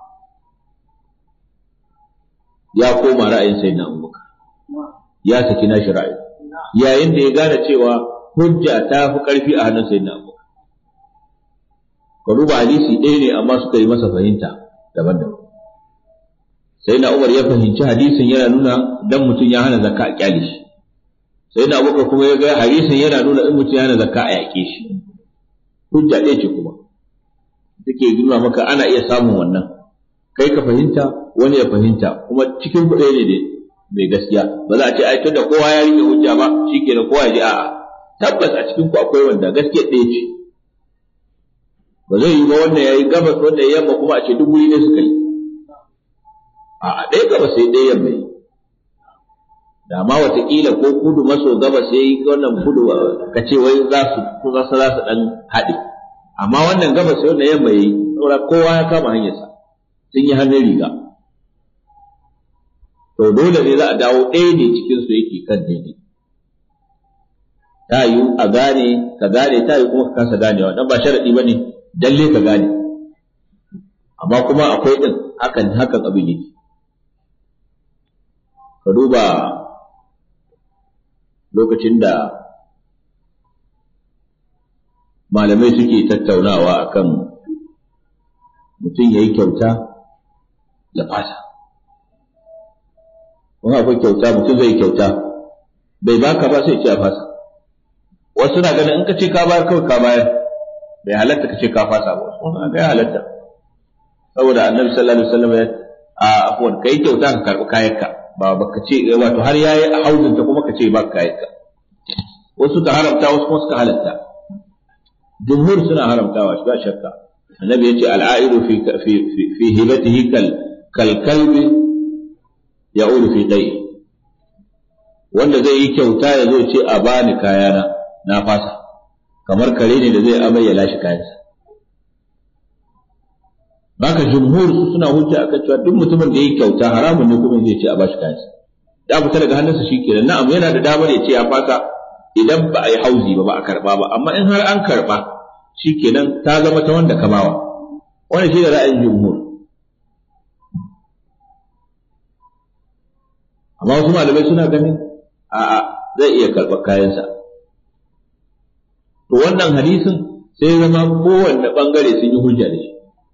ya koma ra'ayin sayyidina Abubakar, ya saki nashi ra'ayi yayin da ya gane cewa hujja ta fi ƙarfi a hannun sayyidina Abubakar. Ka duba hadisi ɗaya ne amma suka yi masa fahimta daban-daban. Sayyidina Umar ya fahimci hadisin yana nuna dan mutum ya hana zakka a kyale shi, sayyidina Abubakar kuma ya ga hadisin yana nuna in mutum ya hana zakka a yaƙe shi. Hujja ɗaya ce kuma take nuna maka ana iya samun wannan, kai ka fahimta wani ya fahimta kuma cikin ku ɗaya ne mai gaskiya. Ba za a ce ai tunda kowa ya rike hujja ba shikenan kowa ya ji a'a, tabbas a cikin ku akwai wanda gaskiya ɗaya ce. Ba zai yi ba wannan yayi gabas wannan yamma kuma a ce duk guri ne suka yi. A'a, ɗaya gabas sai ɗaya yamma yi. Da ma wataƙila ko kudu maso gabas yayi wannan kudu ka ce wai za su ɗan haɗe. Amma wannan gabas sai wannan yamma yayi, saboda kowa ya kama hanyarsa. Sun yi hannun riga. To dole ne za a dawo ɗaya ne cikin su yake kan daidai. Ta yi a gane, ka gane, ta yi kuma ka kasa ganewa, dan ba sharaɗi ba ne dalle ka gane. Amma kuma akwai ɗin hakan abin yake. Ka duba lokacin da malamai suke tattaunawa akan mutum ya yi kyauta ya fasa. Wani akwai kyauta mutum zai kyauta bai baka ba sai ce a fasa. Wasu na ganin in ka ce ka bayar kawai ka bayar, bai halatta ka ce ka fasa ba, wasu ga ya halatta. Saboda Annabi sallallahu alaihi wasallam ya afwan kai kyauta ka karbi kayanka, ba baka ce wato har yayi a hauzin ta kuma ka ce baka kayanka. Wasu ka haramta wasu kuma suka halatta. Jumhur suna haramtawa shi ba shakka. Annabi ya ce al'aidu fi hibatihi kal kalbi ya'udu fi dai. Wanda zai yi kyauta ya zo ce a bani kayana na fasa, kamar kare ne da zai amai ya lashe kayansa. Baka jumhur su suna hujja akan cewa duk mutumin da yi kyauta haramun ne kuma zai ce a bashi kayansa. Da fita daga hannunsa shikenan, na'am yana da damar ya ce ya fasa idan ba a yi hauzi ba a karba ba, amma in har an karba shikenan ta zama ta wanda ka bawa. Wannan shi da ra'ayin jumhur. Amma wasu malamai suna ganin a'a zai iya karɓar kayansa. To wannan hadisin sai zama kowanne bangare sun yi hujja da shi.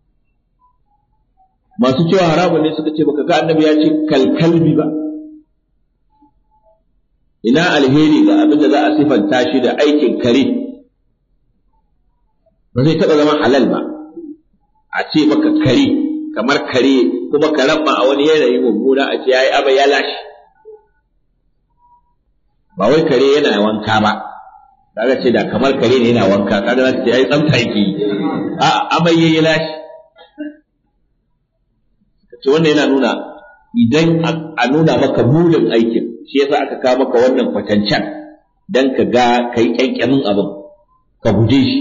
Masu cewa haramun ne suka ce baka ga annabi ya ce kalkalbi ba. Ina alheri ga abin da za a sifanta shi da aikin kare, ba zai taɓa zama halal ba. A ce maka kare kamar kare kuma karen ma a wani yanayi mummuna a ce yayi abai ya lashe. Ba wai kare yana wanka ba, kaga ce da kamar kare ne yana wanka, kaga za ta ce ai tsamta yake yi. A amai yayi lashe. To wannan yana nuna idan a nuna maka munin aikin, shi yasa aka kawo maka wannan kwatancan dan ka ga kai kyankyamin abin ka guje shi.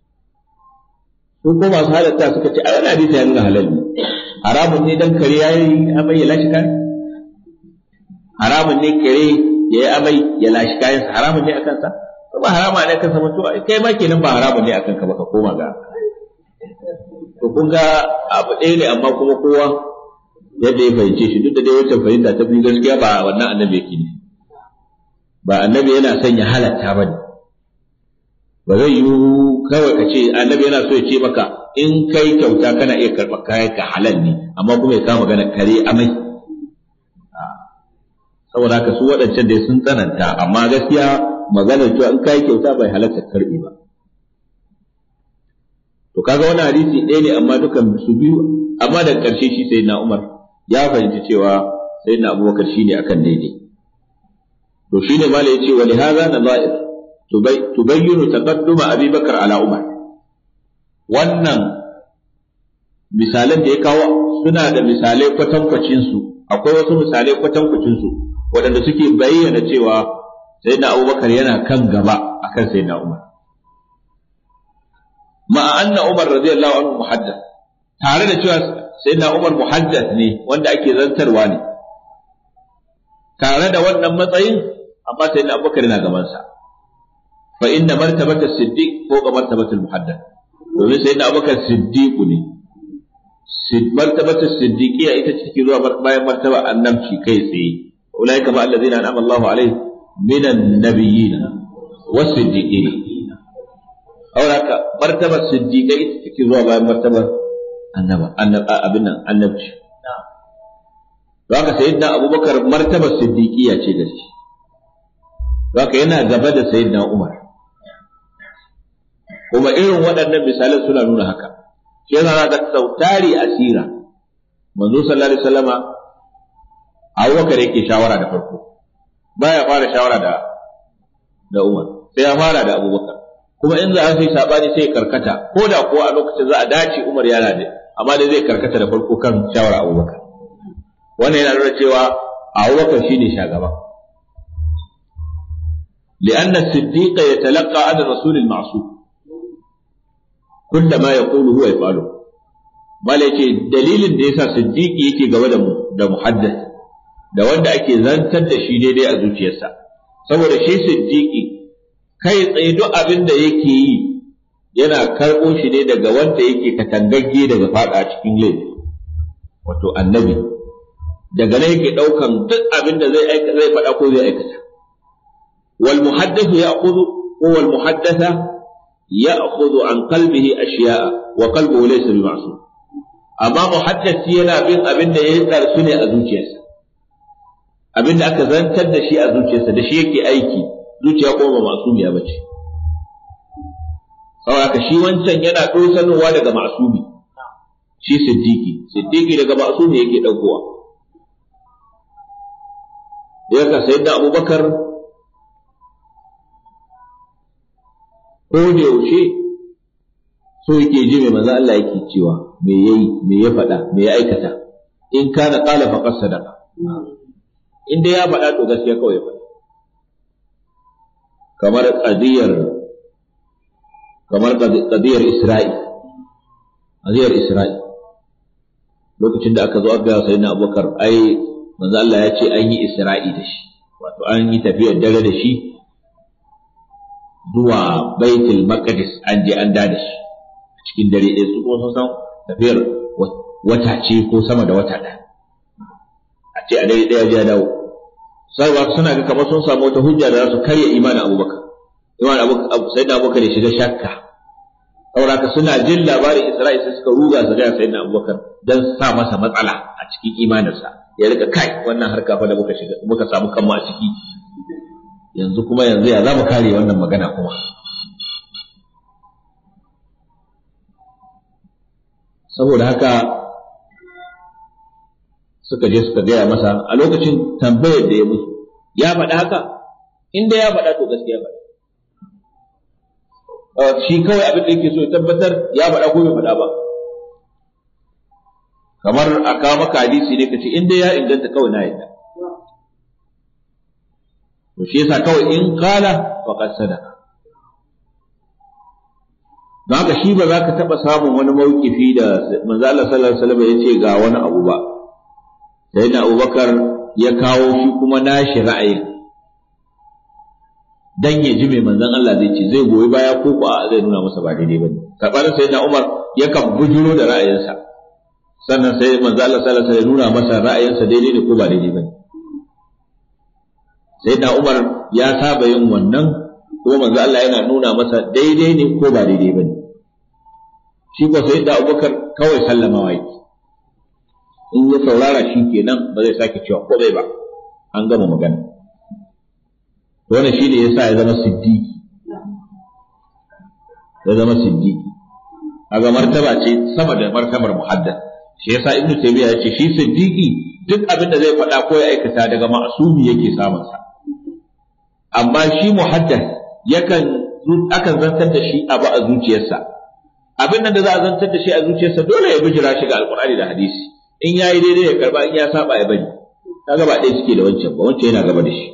Su ko masu halatta suka ce a wannan hadisi ya nuna halal ne. Haramun ne dan kare yayi amai ya lashe kayan? Haramun ne kare ya yi amai ya lashe kayansa, haramun ne akan sa? Ba haramun ne akan sa ba, to kai ma kenan ba haramun ne akan ka ba, ka koma ga. To kun ga abu ɗaya ne amma kuma kowa yadda ya fahimce shi, duk da dai wacce fahimta ta biyu gaskiya ba wannan annabi yake ne. Ba annabi yana son ya halatta ba ne. Ba zai yi kawai ka ce annabi yana so ya ce maka in kai kyauta kana iya karɓar kayan ka halal ne, amma kuma ya kama magana kare amai. Saboda haka su waɗancan dai sun tsananta, amma gaskiya maganar cewa in kai kyauta bai halatta karbi ba. To kaga wannan hadisi ɗaya ne amma dukan su biyu, amma da ƙarshe shi sayyidina Umar ya fahimci cewa sayyidina Abubakar shine akan daidai. To shine malai yace wa lihaza nazair tubayyinu taqadduma Abi Bakar ala Umar. Wannan misalan da ya kawo suna da misalai kwatankwacin su, akwai wasu misalai kwatankwacin su waɗanda suke bayyana cewa sayyidina Abubakar yana kan gaba akan sayyidina Umar. Ma'a anna Umar radiyallahu anhu muhaddath, tare da cewa sayyidina Umar muhaddath ne wanda ake zantarwa ne, tare da wannan matsayin amma sayyidina Abubakar yana gaban sa. Fa inna martabata as-siddiq fawqa martabati al-muhaddath, domin sayyidina Abubakar siddiqu ne, martabata as-siddiqiyya ita ce take zuwa bayan martaba annabci kai tsaye. Ulaika ma allazina an'ama Allahu alaihim minan nabiyyin was-siddiqin. Auraka martabar siddiqai ita take zuwa bayan martabar annabci. Haka sayyidina Abubakar martabar siddiqiyya ce gaske. Haka yana gaba da sayyidina Umar. Kuma irin waɗannan misalan suna nuna haka. Shi yana da sautari asira. Manzo sallallahu alaihi wasallama Abubakar yake shawara da farko. Baya fara shawara da Umar, sai ya fara da Abubakar. Kuma in za a yi sabani sai karkata, ko da kuwa a lokacin za a dace Umar yana da, amma dai zai karkata da farko kan shawara Abubakar. Wannan yana nuna cewa Abubakar shine shugaba. لأن الصديق يتلقى عن الرسول المعصوم كل ما يقوله هو يفعله. Bala yace dalilin da yasa siddiqi yake gaba da muhaddath da wanda ake zantar da shi daidai a zuciyarsa, saboda shi siddiqi kai tsaye duk abin da yake yi yana karɓo shi ne daga wanda yake katangagge daga fada cikin laifi, wato annabi. Daga nan yake ɗaukan duk abin da zai faɗa ko zai aikata. Wal muhaddathu ya'khudhu wal muhaddatha ya'khudhu an qalbihi ashiya'a wa qalbuhu laysa bi ma'sum. Amma muhaddasi yana bin abin da ya tsarsu ne a zuciyarsa, abin da aka zantar da shi a zuciyarsa da shi yake aiki, zuciya ko ba masumiya bace. Saboda shi wancan yana dosanowa daga masumi, shi siddiqi daga masumi yake daukowa. Yaka sayyidina Abubakar ko da yaushe so yake ji mai manzo Allah yake cewa me yayi, me ya faɗa, me ya aikata. In kana qala faqad sadaqa, in dai ya faɗa to gaskiya kawai ya faɗa. kamar qadiyar Isra'i lokacin da aka zo aka sayyidina Abubakar, ai manzo Allah ya ce an yi Isra'i da shi, wato an yi tafiyar dare da shi zuwa Baitul Maqdis, an je an da shi cikin dare ɗaya. Su kuma sun san tafiyar wata ce ko sama da wata ɗaya, a ce a dare ɗaya ya dawo. Sai ba suna ga kamar sun samu wata hujja da za su karya imanin Abubakar. Sayyidina Abubakar ya shiga shakka. Saboda suna jin labarin Isra'i sai suka ruga su ga sayyidina Abubakar dan sa masa matsala a cikin imaninsa. Ya rika kai wannan harka fa da muka samu kanmu a ciki. Yanzu ya za mu kare wannan magana kuma. Saboda haka suka je suka gaya masa a lokacin tambayar da ya musu, ya faɗa haka, inda ya faɗa to gaskiya faɗa. Shi kawai abin da yake so ya tabbatar ya faɗa ko bai faɗa ba. Kamar a kawo maka hadisi ne kace inda ya inganta kawai na yadda. To shi yasa kawai in qala faqad sadaqa. Don haka shi ba za ka taɓa samun wani mawkifi da manzo Allah sallallahu alaihi wasallam ya ce ga wani abu ba. Sai da Abubakar ya kawo shi kuma nashi ra'ayin dan ya ji mai manzon Allah zai ce, zai goyi baya ko kuwa zai nuna masa ba daidai bane. Sabanin sai da Umar yakan bujuro da ra'ayinsa, sannan sai manzo Allah sallallahu alaihi wasallam ya nuna masa ra'ayinsa daidai ne ko ba daidai bane. Sai da Umar ya saba yin wannan, ko manzo Allah yana nuna masa daidai ne ko ba daidai bane. Shi ko sai da Abubakar kawai sallamawa yake, in ya saurara shi kenan ba zai sake cewa ko bai ba, an gama magana. wannan shine yasa ya zama siddiqi kaga martaba ce sama da martabar muhaddath. Shi yasa Ibn Taymiyyah ya ce shi siddiqi duk abin da zai faɗa ko ya aikata daga ma'sumi yake samun sa, amma shi muhaddath akan zantar da shi abu a zuciyarsa, abin nan da za a zantar da shi a zuciyarsa dole ya bijira shi ga alqur'ani da hadisi, in yayi daidai ya karba, in ya saba ya bari. kaga ba ɗaya suke da wancan ba, wancan yana gaba da shi.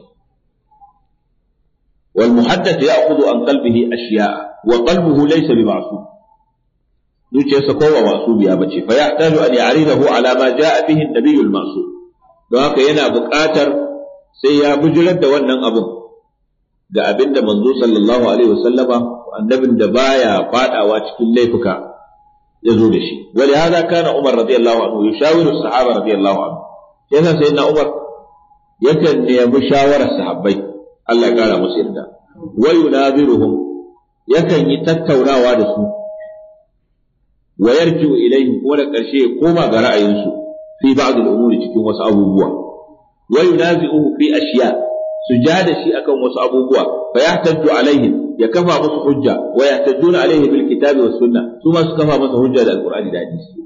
wal muhaddath ya'khudhu an qalbihi ashiya'a wa qalbuhu laysa bi ma'sum, zuciyarsa ko ba ma'subiya bace, fa yahtaju an ya'ridahu ala ma ja'a bihi an-nabiy al-ma'sum, don haka yana buƙatar sai ya bijirar da wannan abun ga abinda manzo sallallahu alaihi wasallama, annabin da baya fadawa cikin laifuka, ya zo da shi. Wali hada kana Umar radiyallahu anhu yushawiru as-sahaba radiyallahu anhu, yana sayyidina Umar yakan nemi shawarar sahabbai Allah ya kara musu yarda, wa yunaziruhum, yakan yi tattaunawa da su, wa yarji'u ilayhim, kuma da ƙarshe ya koma ga ra'ayinsu fi ba'd al-umuri, cikin wasu abubuwa, wa yunazi'uhu fi ashiya, su ja da shi akan wasu abubuwa, fa yahtaju alaihim, ya kafa musu hujja, wa yahtajuna alaihi bil kitabi was sunnah, su ma su kafa masa hujja da alqur'ani da hadisi,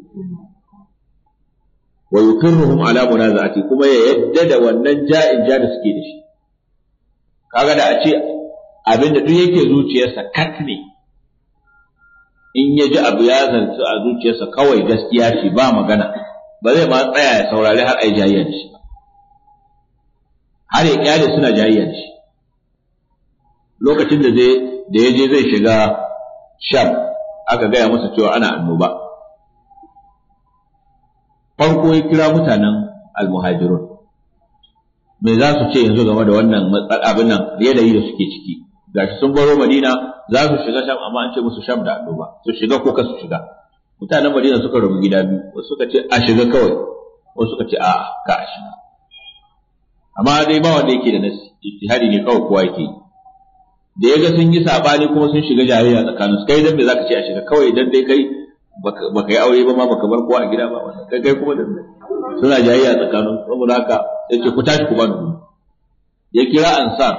wa yuqirruhum ala munaza'ati, kuma ya yadda da wannan ja'in ja da suke da shi. Kaga da a ce abinda duk yake zuciyarsa kat ne, in ya ji abu ya zantu a zuciyarsa kawai gaskiya ce ba magana, ba zai ma tsaya ya saurari har ai jayayya da shi ba, har ya kyale suna jayayya da shi. Lokacin da ya je zai shiga Sham, aka gaya masa cewa ana annoba, farko ya kira mutanen almuhajirun, me za su ce yanzu game da wannan abin nan yanayi da suke ciki, gashi sun baro Madina za su shiga Sham, amma an ce musu Sham da annoba, su shiga ko ka su shiga. Mutanen Madina suka rabu gida biyu, wasu suka ce a shiga kawai, wasu suka ce a ka a shiga. Amma dai ba wanda yake da nasi, ijtihadi ne kawai kowa yake yi. Da yaga sun yi sabani kuma sun shiga jayayya tsakaninsu, kai dan me zaka ce a shiga kawai, dan dai kai baka yi aure ba ma, baka bar kowa a gida ba, wannan kai kuma dan suna jayayya tsakaninsu. Saboda haka yace ku tashi ku bani. Ya kira ansar,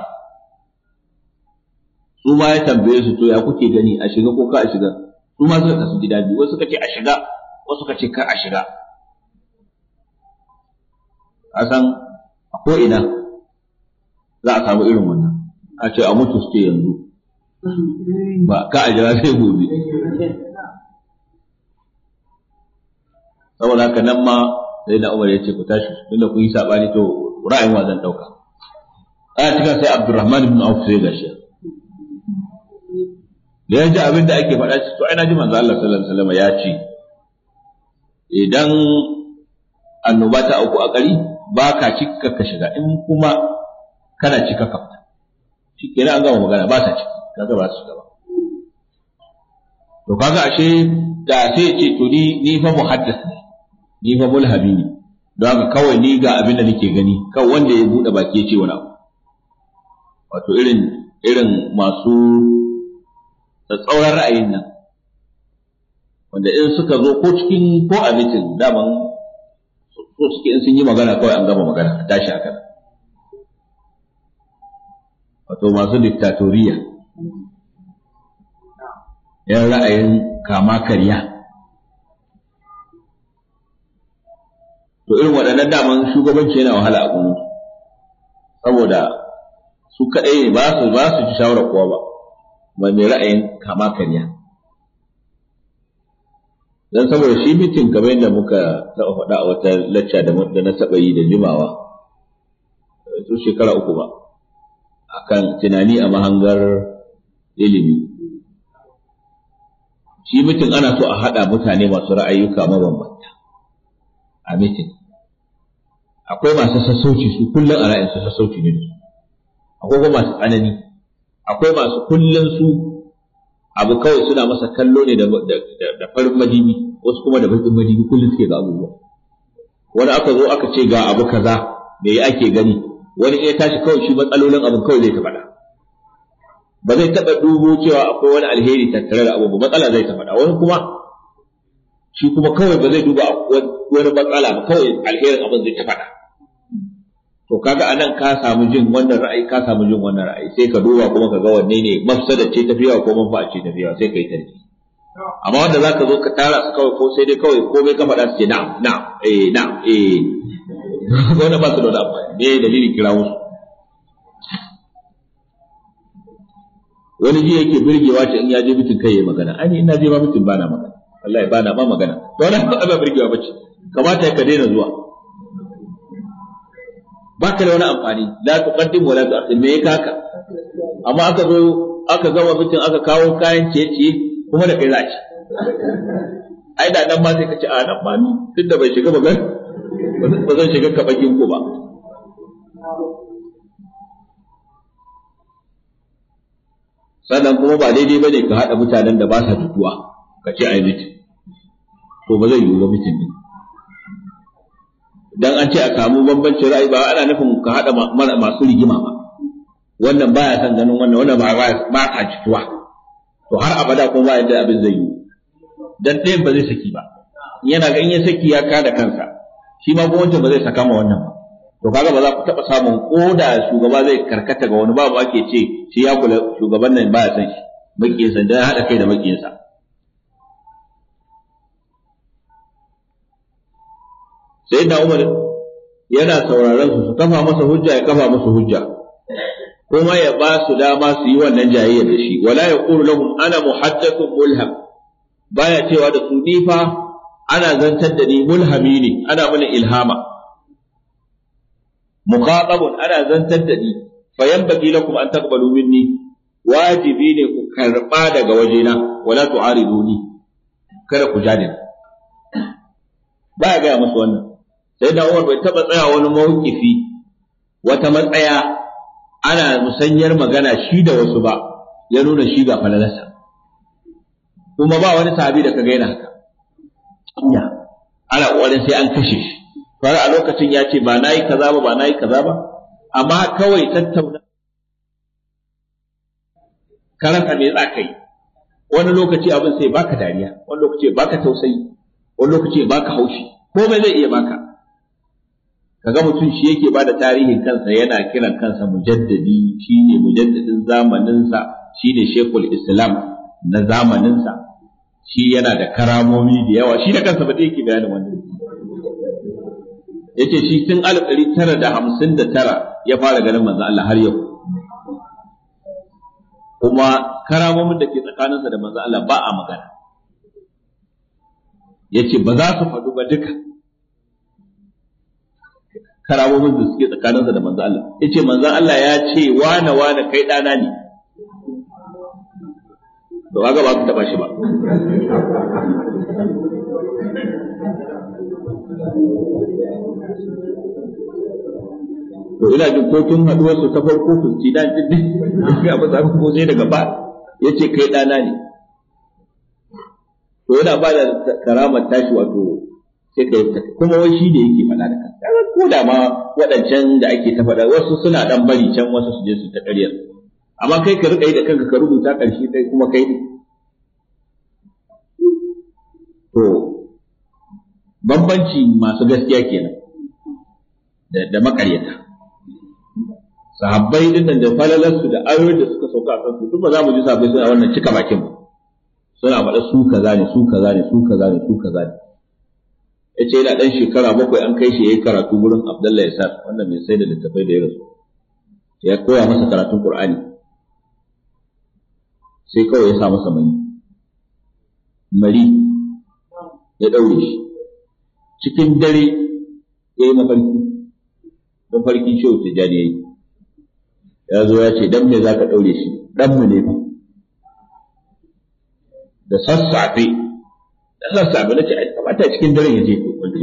su ma ya tambaye su, to ya kuke gani, a shiga ko ka a shiga? Su ma suka kasu gida biyu, wasu suka ce a shiga, wasu suka ce kar a shiga. A san a ko ina za a samu irin wannan, a ce a mutu su ce yanzu, ba ka a jira sai gobe. Saboda haka nan ma sai da Umar ya ce ku tashi, tunda kun yi sabani to ra'ayin wa zan dauka. Ana cikin sai Abdurrahman ibn Auf sai gashi, da ya ji abin da ake faɗa, to ai na ji manzo Allah sallallahu alaihi wasallam ya ce idan annoba ta auku a gari ba ka cika ka shiga, in kuma kana cika ka fita, shikenan an gama magana, ba sa ciki, kaga ba su shiga ba. To kaga ashe da sai ce to ni fa muhaddis ne, ni fa mulhabi ne, don haka kawai ni ga abin da nake gani, kawai wanda ya bude baki ya ce wani abu. Wato irin masu tsatsauran ra'ayin nan, wanda in suka zo ko a mitin daman so suke in sun yi magana kawai an gama magana, a tashi haka. Wato masu diktatoriya, yan ra'ayin kama karya. To irin waɗannan daman shugabanci yana wahala a gurin, saboda su kaɗai ne ba su ji shawarar kowa ba, mai ra'ayin kama karya. Dan saboda shi mitin kamar yadda muka taɓa faɗa a wata lacca da na taɓa yi da jimawa, su shekara 3 ba, akan tunani a mahangar ilimi. Shi mitin ana so a haɗa mutane masu ra'ayyuka mabambanta a mitin. Akwai masu sassauci, su kullum a ra'ayin su sassauci ne, akwai kuma masu tsanani, akwai masu kullum su abu kawai suna masa kallo ne da farin madibi, wasu kuma da bakin madibi, kullum suke ga abubuwa. Wani aka zo aka ce ga abu kaza me ake gani, wani ya tashi kawai shi matsalolin abin kawai zai ta faɗa, ba zai taɓa dubo cewa akwai wani alheri tattare da abu ba, matsala zai ta faɗa. Wani kuma shi kuma kawai ba zai duba wani matsala ba, kawai alherin abin zai ta faɗa. to kaga anan ka samu jin wannan ra'ayi ka samu jin wannan ra'ayi sai ka duba kuma ka ga wanne ne mafsada ce tafiya ko manfa'a ce tafiya sai kai tarji amma wanda zaka zo ka tara su kawai ko sai dai kawai komai ka faɗa su ce na'am wanda ba su da wani amfani me dalilin kira musu wani ji yake birgewa ce in ya je mutum kai ya magana ani ina je ma mutum bana magana wallahi bana ma magana to wannan ba birgewa bace kamata ka daina zuwa baka da wani amfani la tuqaddim wa la tu'akhir me kaka amma aka gama mutum aka kawo kayan ciye-ciye kuma da kai za ci ai da nan ma sai ka ci a nan ma ni tunda bai shiga ba zan shiga kabakin ko ba sannan kuma ba daidai ba ne ka haɗa mutanen da ba sa jituwa ka ce ai mutum to ba zai yiwu ba mutum ne dan an ce a samu bambancin ra'ayi ba ana nufin ka haɗa masu rigima ba wannan baya son ganin wannan ba sa jituwa to har abada kuma ba yadda abin zai yiwu dan ɗayan ba zai saki ba yana ga in ya saki ya kada kansa shi ma kuma wancan ba zai saka ma wannan ba to kaga ba za ku taɓa samun koda shugaba zai karkata ga wani babu ake ce shi ya kula shugaban nan baya son shi makiyinsa dan haɗa kai da makiyinsa sai da Umar yana sauraron su kafa masa hujja ya kafa musu hujja kuma ya ba su dama su yi wannan jayayyar da shi wala yaqulu lahum ana muhaddathun mulham baya cewa da su ni fa ana zantar da ni mulhami ne ana mana ilhama muqatabun ana zantar da ni fa yanbaghi lakum an taqbalu minni wajibi ne ku karba daga wajena wala tu'ariduni kada ku jani baya ga musu wannan sai da Umar bai taba tsaya wani mawkifi wata matsaya ana musanyar magana shi da wasu ba ya nuna shi ga falalarsa kuma ba wani sahabi da kaga yana haka ana kokarin sai an kashe shi fara a lokacin ya ce ba nayi kaza ba amma kawai tattauna karanta me za ka yi wani lokaci abin sai baka dariya wani lokaci baka tausayi wani lokaci baka haushi komai zai iya baka kaga mutum shi yake bada tarihin kansa yana kiran kansa mujaddadi shine mujaddadin zamaninsa shine shekul islam na zamaninsa shi yana da karamomi da yawa shi da kansa ba da yake bayanin wannan yace shi tun 1959 ya fara ganin manzon Allah har yau kuma karamomin da ke tsakaninsa da manzon Allah ba a magana yace ba za su faɗu ba duka karamomin da suke tsakaninsa da manzon Allah yace manzon Allah ya ce wane kai dana ne to kaga ba ku taba shi ba to ina jin kokin haduwar su ta farko su ci dan din ga ba za ku sai daga ba yace kai dana ne to yana ba da karamar tashi wato sai kai kuma wai shi da yake faɗa da kansa ko da ma waɗancan da ake ta faɗa wasu suna dan bari can wasu su je su ta ƙaryar amma kai ka rika yi da kanka ka rubuta ƙarshe kai kuma kai to bambanci masu gaskiya kenan da makaryata sahabbai din da falalarsu da ayoyin da suka sauka a kansu duk ba za mu ji sahabbai suna wannan cika bakin suna faɗa su kaza ne yace yana dan shekara 7 an kai shi yayi karatu gurin Abdullahi Isar wannan mai sai da littafai da ya rasu ya koya masa karatun Qur'ani sai kawai ya sa masa mari ya daure shi cikin dare ya yi mafarki shehu tijjani ya yi ya zo ya ce dan me za ka daure shi dan mu ne fa da sassafe na ce ai kamata cikin dare ya je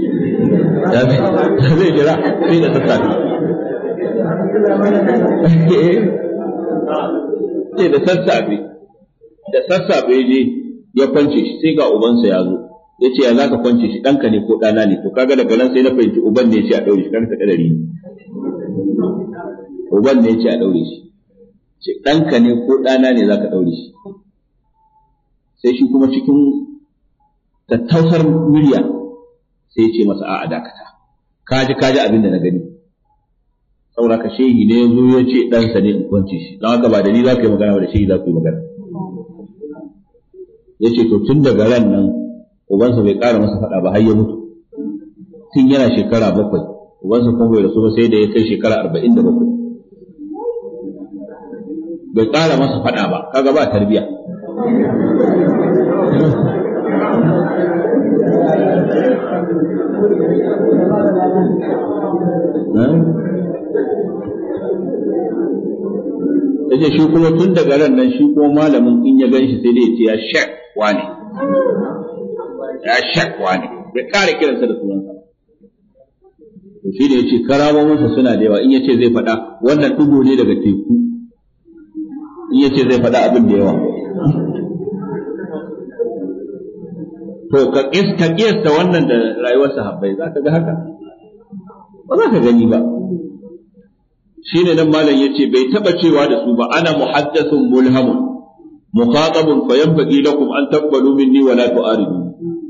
zai jira sai da sassafe sai da sassafe je ya kwance shi sai ga ubansa ya zo ya ce ya za ka kwance shi ɗanka ne ko ɗana ne to kaga daga nan sai na fahimci uban ne ya ce a ɗaure shi kanka ƙadari uban ne ya ce a ɗaure shi ce ɗanka ne ko ɗana ne za ka ɗaure shi sai shi kuma cikin tattausar murya sai ya ce masa a'a dakata kaji abin da na gani saboda ka shehi ne yazo ya ce ɗansa ne in kwance shi don haka ba da ni za ka yi magana ba da shehi za ku yi magana. Ya ce to tun daga ran nan ubansa bai ƙara masa faɗa ba har ya mutu, tun yana shekara 7, ubansa kuma bai rasu ba sai da ya kai shekara 47, bai ƙara masa faɗa ba, kaga ba tarbiya. Yace shi kuma tun daga ran nan shi kuma malamin in ya ganshi sai dai ya ce ya shek wani, ya shek wani, bai ƙara kiransa da sunansa ba. To shi da yace karamominsa suna da yawa, in yace zai faɗa wannan ɗigo ne daga teku, in yace zai faɗa abin da yawa. To ka kiyasta wannan da rayuwar sahabbai za ka ga haka ba za ka gani ba. Shi ne nan malam yace bai taba cewa da su ba ana muhaddathun mulhamun muqatabun fa yanbaghi lakum an taqbalu minni wa la tu'aridu.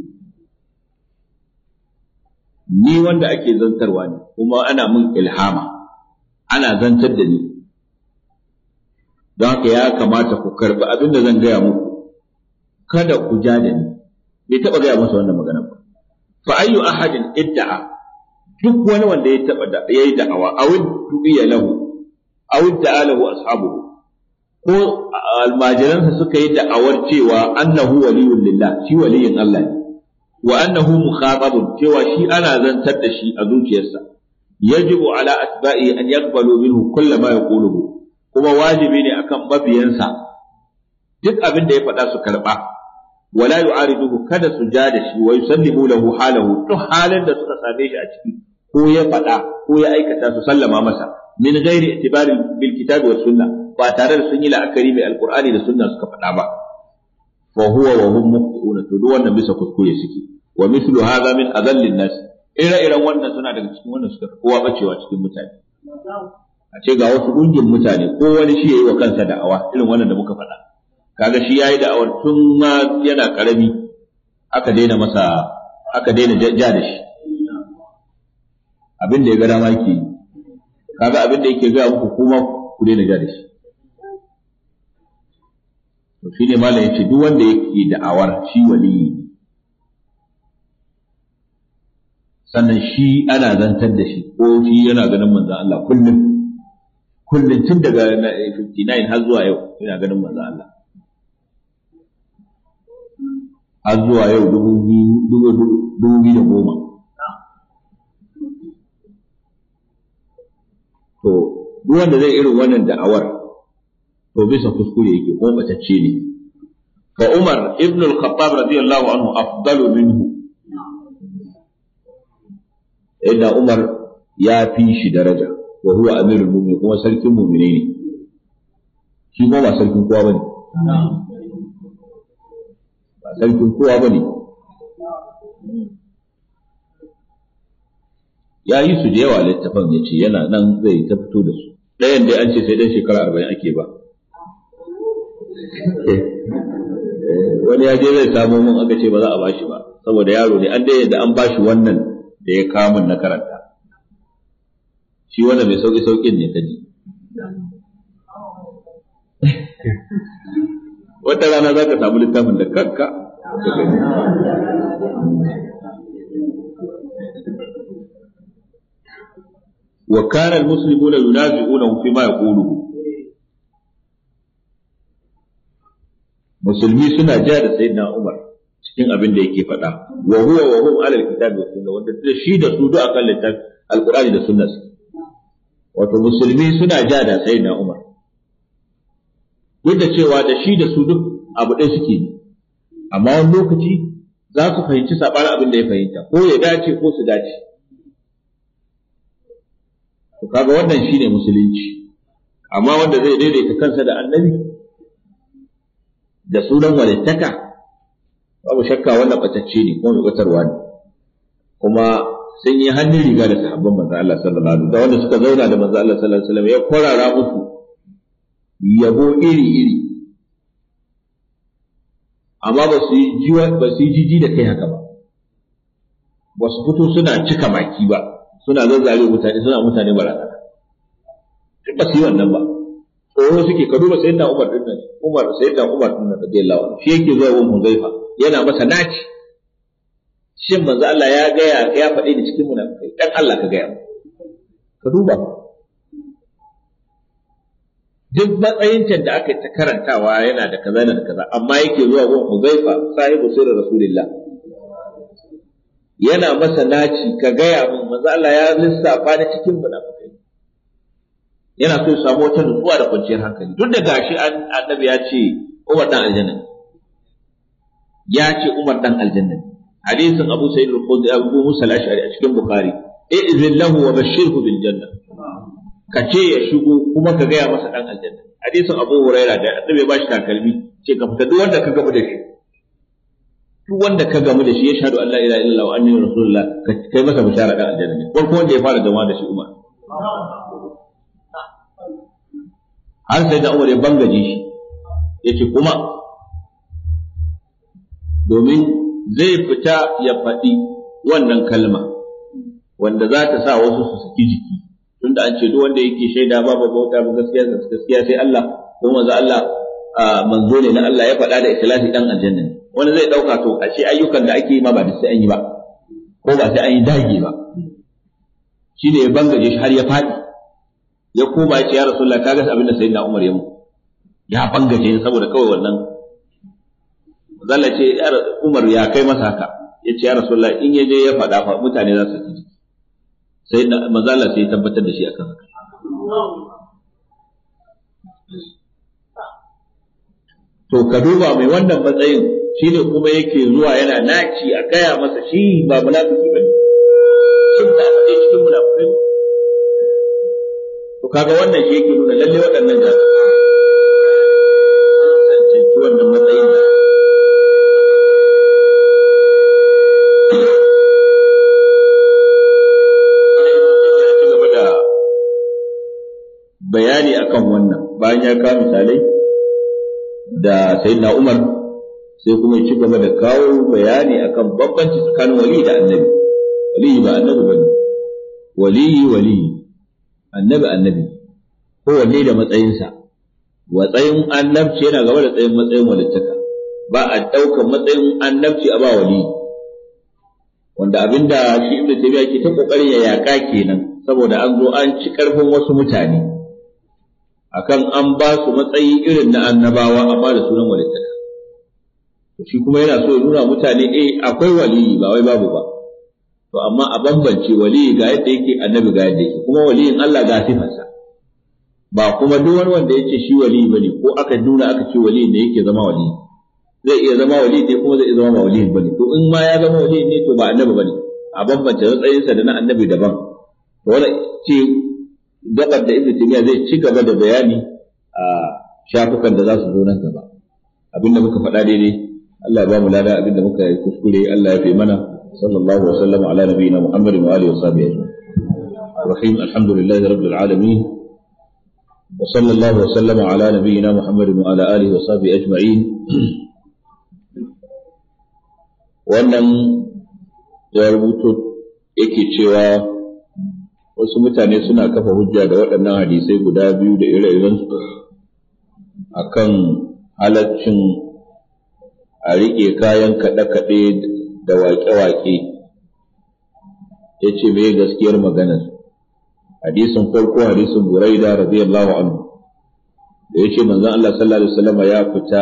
Ni wanda ake zantarwa ne kuma ana mun ilhama, ana zantar da ni, don haka ya kamata ku karbi abin da zan gaya muku, kada ku ja da ni. Bai taɓa gaya masa wannan magana ba. Fa ayyu ahadin idda'a, duk wani wanda ya taɓa yayi da'awa aw du'iya lahu aw da'a lahu ashabuhu, ko almajiransa suka yi da'awar cewa annahu waliyyun lillah, shi waliyin Allah ne, wa annahu mukhatabun, cewa shi ana zantar da shi a zuciyarsa, yajibu ala atba'i an yaqbalu minhu kull ma yaquluhu, kuma wajibi ne akan mabiyansa duk abin da ya faɗa su karɓa. ولا يعارضه kada su ja da shi wa yusallimu lahu halahu, duk halin da suka same shi a ciki ko ya faɗa ko ya aikata su sallama masa min ghairi itibari bil kitab was sunna, ba tare da sun yi la'akari mai alqur'ani da sunna suka faɗa ba. fa huwa wa hum muqti'una, to duk wannan bisa kuskure suke. Wa mithlu hadha min adallin nas, ire-iren wannan suna daga cikin wannan suka kowa bacewa cikin mutane. A ce ga wasu ƙungiyar mutane ko wani shi yayi wa kansa da'awa irin wannan da muka faɗa, kaga shi yayi da'awar tun ma yana karami, aka daina ja da shi, abin da ya ga dama yake yi, kaga abin da yake ga muku kuma ku daina ja da shi. to shine malam yace duk wanda yake da'awar shi waliyi sannan shi ana zantar da shi ko shi yana ganin manzon Allah kullum tun daga 59 har zuwa yau yana ganin manzon Allah, har zuwa yau 2010. To, duk wanda zai irin wannan da'awar, to bisa kuskure yake ko batacce ne. Fa Umar ibn al-Khattab radiyallahu anhu afdalu minhu. Inda Umar ya fi shi daraja, wa huwa amirul mu'minin, kuma sarkin mu'mini ne. Shi kuma ba sarkin kowa bane. Sarkin kowa ba ne, ya yi su da yawa littafin ya ce yana nan zai ta fito da su. Ɗayan dai an ce sai ɗan shekara 40 ake ba. Wani ya je zai samo mun aka ce ba za a bashi ba, saboda yaro ne, an dai yadda an bashi wannan da ya kamun na karanta. Shi wannan mai sauƙin ne kaji. Wata rana za ka samu littafin da kanka. Wa kana al-muslimuna yunazi'unahu fi ma yaquluhu, musulmi suna ja da sayyidina Umar cikin abin da yake faɗa, wa huwa wa hum ala al-kitabi was sunna, wanda shi da su duk akan littafin al-Qur'ani da sunna. Wato musulmi suna ja da sayyidina Umar, duk da cewa da shi da su duk abu ɗaya suke ne, amma wani lokaci za su fahimci saɓanin abin da ya fahimta, ko ya dace ko su dace. To kaga wannan shine musulunci. Amma wanda zai daidaita kansa da annabi da sunan walittaka, babu shakka wannan batacce ne kuma mai batarwa ne, kuma sun yi hannun riga da sahabban manzo Allah sallallahu alaihi wasallam, da wanda suka zauna da manzo Allah sallallahu alaihi wasallam ya kwarara musu yabo iri-iri, amma ba su yi jiji da kai haka ba, ba su fito suna cika baki ba, suna zazzare mutane, suna mutane barazana. duk ba su yi wannan ba tsoro suke. Ka duba sayyidina Umar din nan radiyallahu anhu shi yake zuwa wurin Huzaifa yana masa naci, shin manzo Allah ya faɗi ni cikin munafikai, dan Allah ka gaya mu. Ka duba duk matsayin can da aka ta karantawa yana da kaza da kaza, amma yake zuwa wurin Huzaifa sahibu sirri Rasulullah yana masa naci, ka gaya mun manzo Allah ya lissafa ni cikin munafikai. Yana so ya samu wata nutsuwa da kwanciyar hankali, duk da gashi annabi ya ce Umar dan aljanna, ya ce Umar dan aljanna. Hadisin Abu Sa'id al-Khudri, Abu Musa al-Ash'ari a cikin Bukhari, izin lahu wa bashirhu bil janna, ka ce ya shigo kuma ka gaya masa dan aljanna. Hadisin Abu Huraira da annabi ya bashi takalmi, ce ka fita duk wanda ka gamu da shi, duk wanda ka gamu da shi ya shahadu an la ilaha illallah wa anni rasulullah, ka kai masa bishara dan aljanna ne. Farko wanda ya fara gama da shi Umar. Har sai da Umar ya bangaje shi, yace kuma domin zai fita ya faɗi wannan kalma wanda za ta sa wasu su saki jiki, tunda an ce duk wanda yake shaida babu bauta ba gaskiya sai Allah, ko manzo Allah manzo ne na Allah, ya faɗa da ikhlasi dan aljanna ne. Wani zai dauka to ashe ayyukan da ake yi ma ba da sai an yi ba, ko ba sai an yi dage ba. Shine ya bangaje shi har ya faɗi, ya koma ya ce ya Rasulullah kaga abin da sayyidina Umar ya mu, ya bangaje ni saboda kawai wannan. Zalla ce Umar ya kai masa haka, ya ce ya Rasulullah in ya je ya faɗa fa mutane za su ji. Sai mazalla sai ya tabbatar da shi akan haka. To ka duba mai wannan matsayin shine kuma yake zuwa yana naci a gaya masa shi ba munafiki bane, shin da ake cikin munafikai. To kaga wannan shi yake nuna lalle waɗannan da cancanci wannan matsayin da bayani akan wannan. Bayan ya kawo misalai da sayyidina Umar, sai kuma ya ci gaba da kawo bayani akan bambanci tsakanin wali da annabi. Wali ba annabi bane, wali annabi ko wanne da matsayinsa. Matsayin annabci yana gaba da matsayin walittaka, ba a ɗaukar matsayin annabci a ba wali, wanda abinda shi Ibn Taymiyyah ke ta kokarin ya yaka kenan, saboda an zo an ci karfin wasu mutane akan an ba su matsayi irin na annabawa amma da sunan walittaka. Shi kuma yana so ya nuna mutane akwai waliyi ba wai babu ba, to amma a bambance waliyi ga yadda yake, annabi ga yadda yake, kuma waliyin Allah ga sifarsa. Ba kuma duk wani wanda yake shi waliyi bane, ko aka nuna aka ce waliyin da yake zama waliyi. Zai iya zama waliyi ne kuma zai iya zama ba waliyin bane. To in ma ya zama waliyi ne to ba annabi bane, a bambance matsayinsa da na annabi daban. To wannan ce gabar da Ibn Taymiyyah zai ci gaba da bayani a shafukan da za su zo nan gaba. Abinda muka faɗa daidai Allah ya ba mu lada, abinda muka yi kuskure Allah ya fi mana. Sallallahu alaihi wa sallam ala nabiyyina Muhammadin wa alihi wa sahbihi ajma'in. Rahim, alhamdulillahi rabbil alamin. Wa sallallahu wa sallama ala nabiyyina Muhammadin wa ala alihi wa sahbihi ajma'in. Wannan ya rubuto yake cewa wasu mutane suna kafa hujja da waɗannan hadisai guda biyu da ire-irensu akan halaccin a riƙe kayan kaɗe-kaɗe da waƙe-waƙe. Ya ce me gaskiyar maganar? Hadisin farko hadisin Buraida radiyallahu anhu da ya ce manzon Allah sallallahu alaihi wasallam ya fita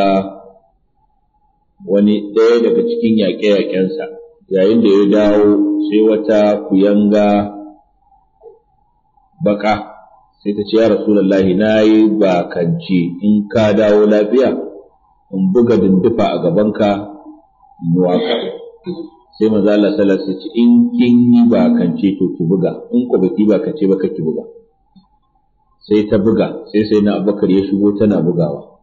wani ɗaya daga cikin yaƙe-yaƙensa, yayin da ya dawo sai wata kuyanga baka sai ta ce ya Rasulullahi, na yi bakanci in ka dawo lafiya in buga dindufa a gabanka in yi waka. Sai manzo Allah sallallahu alaihi wasallam in kin yi bakance to ki buga, in ku baki bakance ba ki buga. Sai ta buga, sai na Abubakar ya shigo tana bugawa,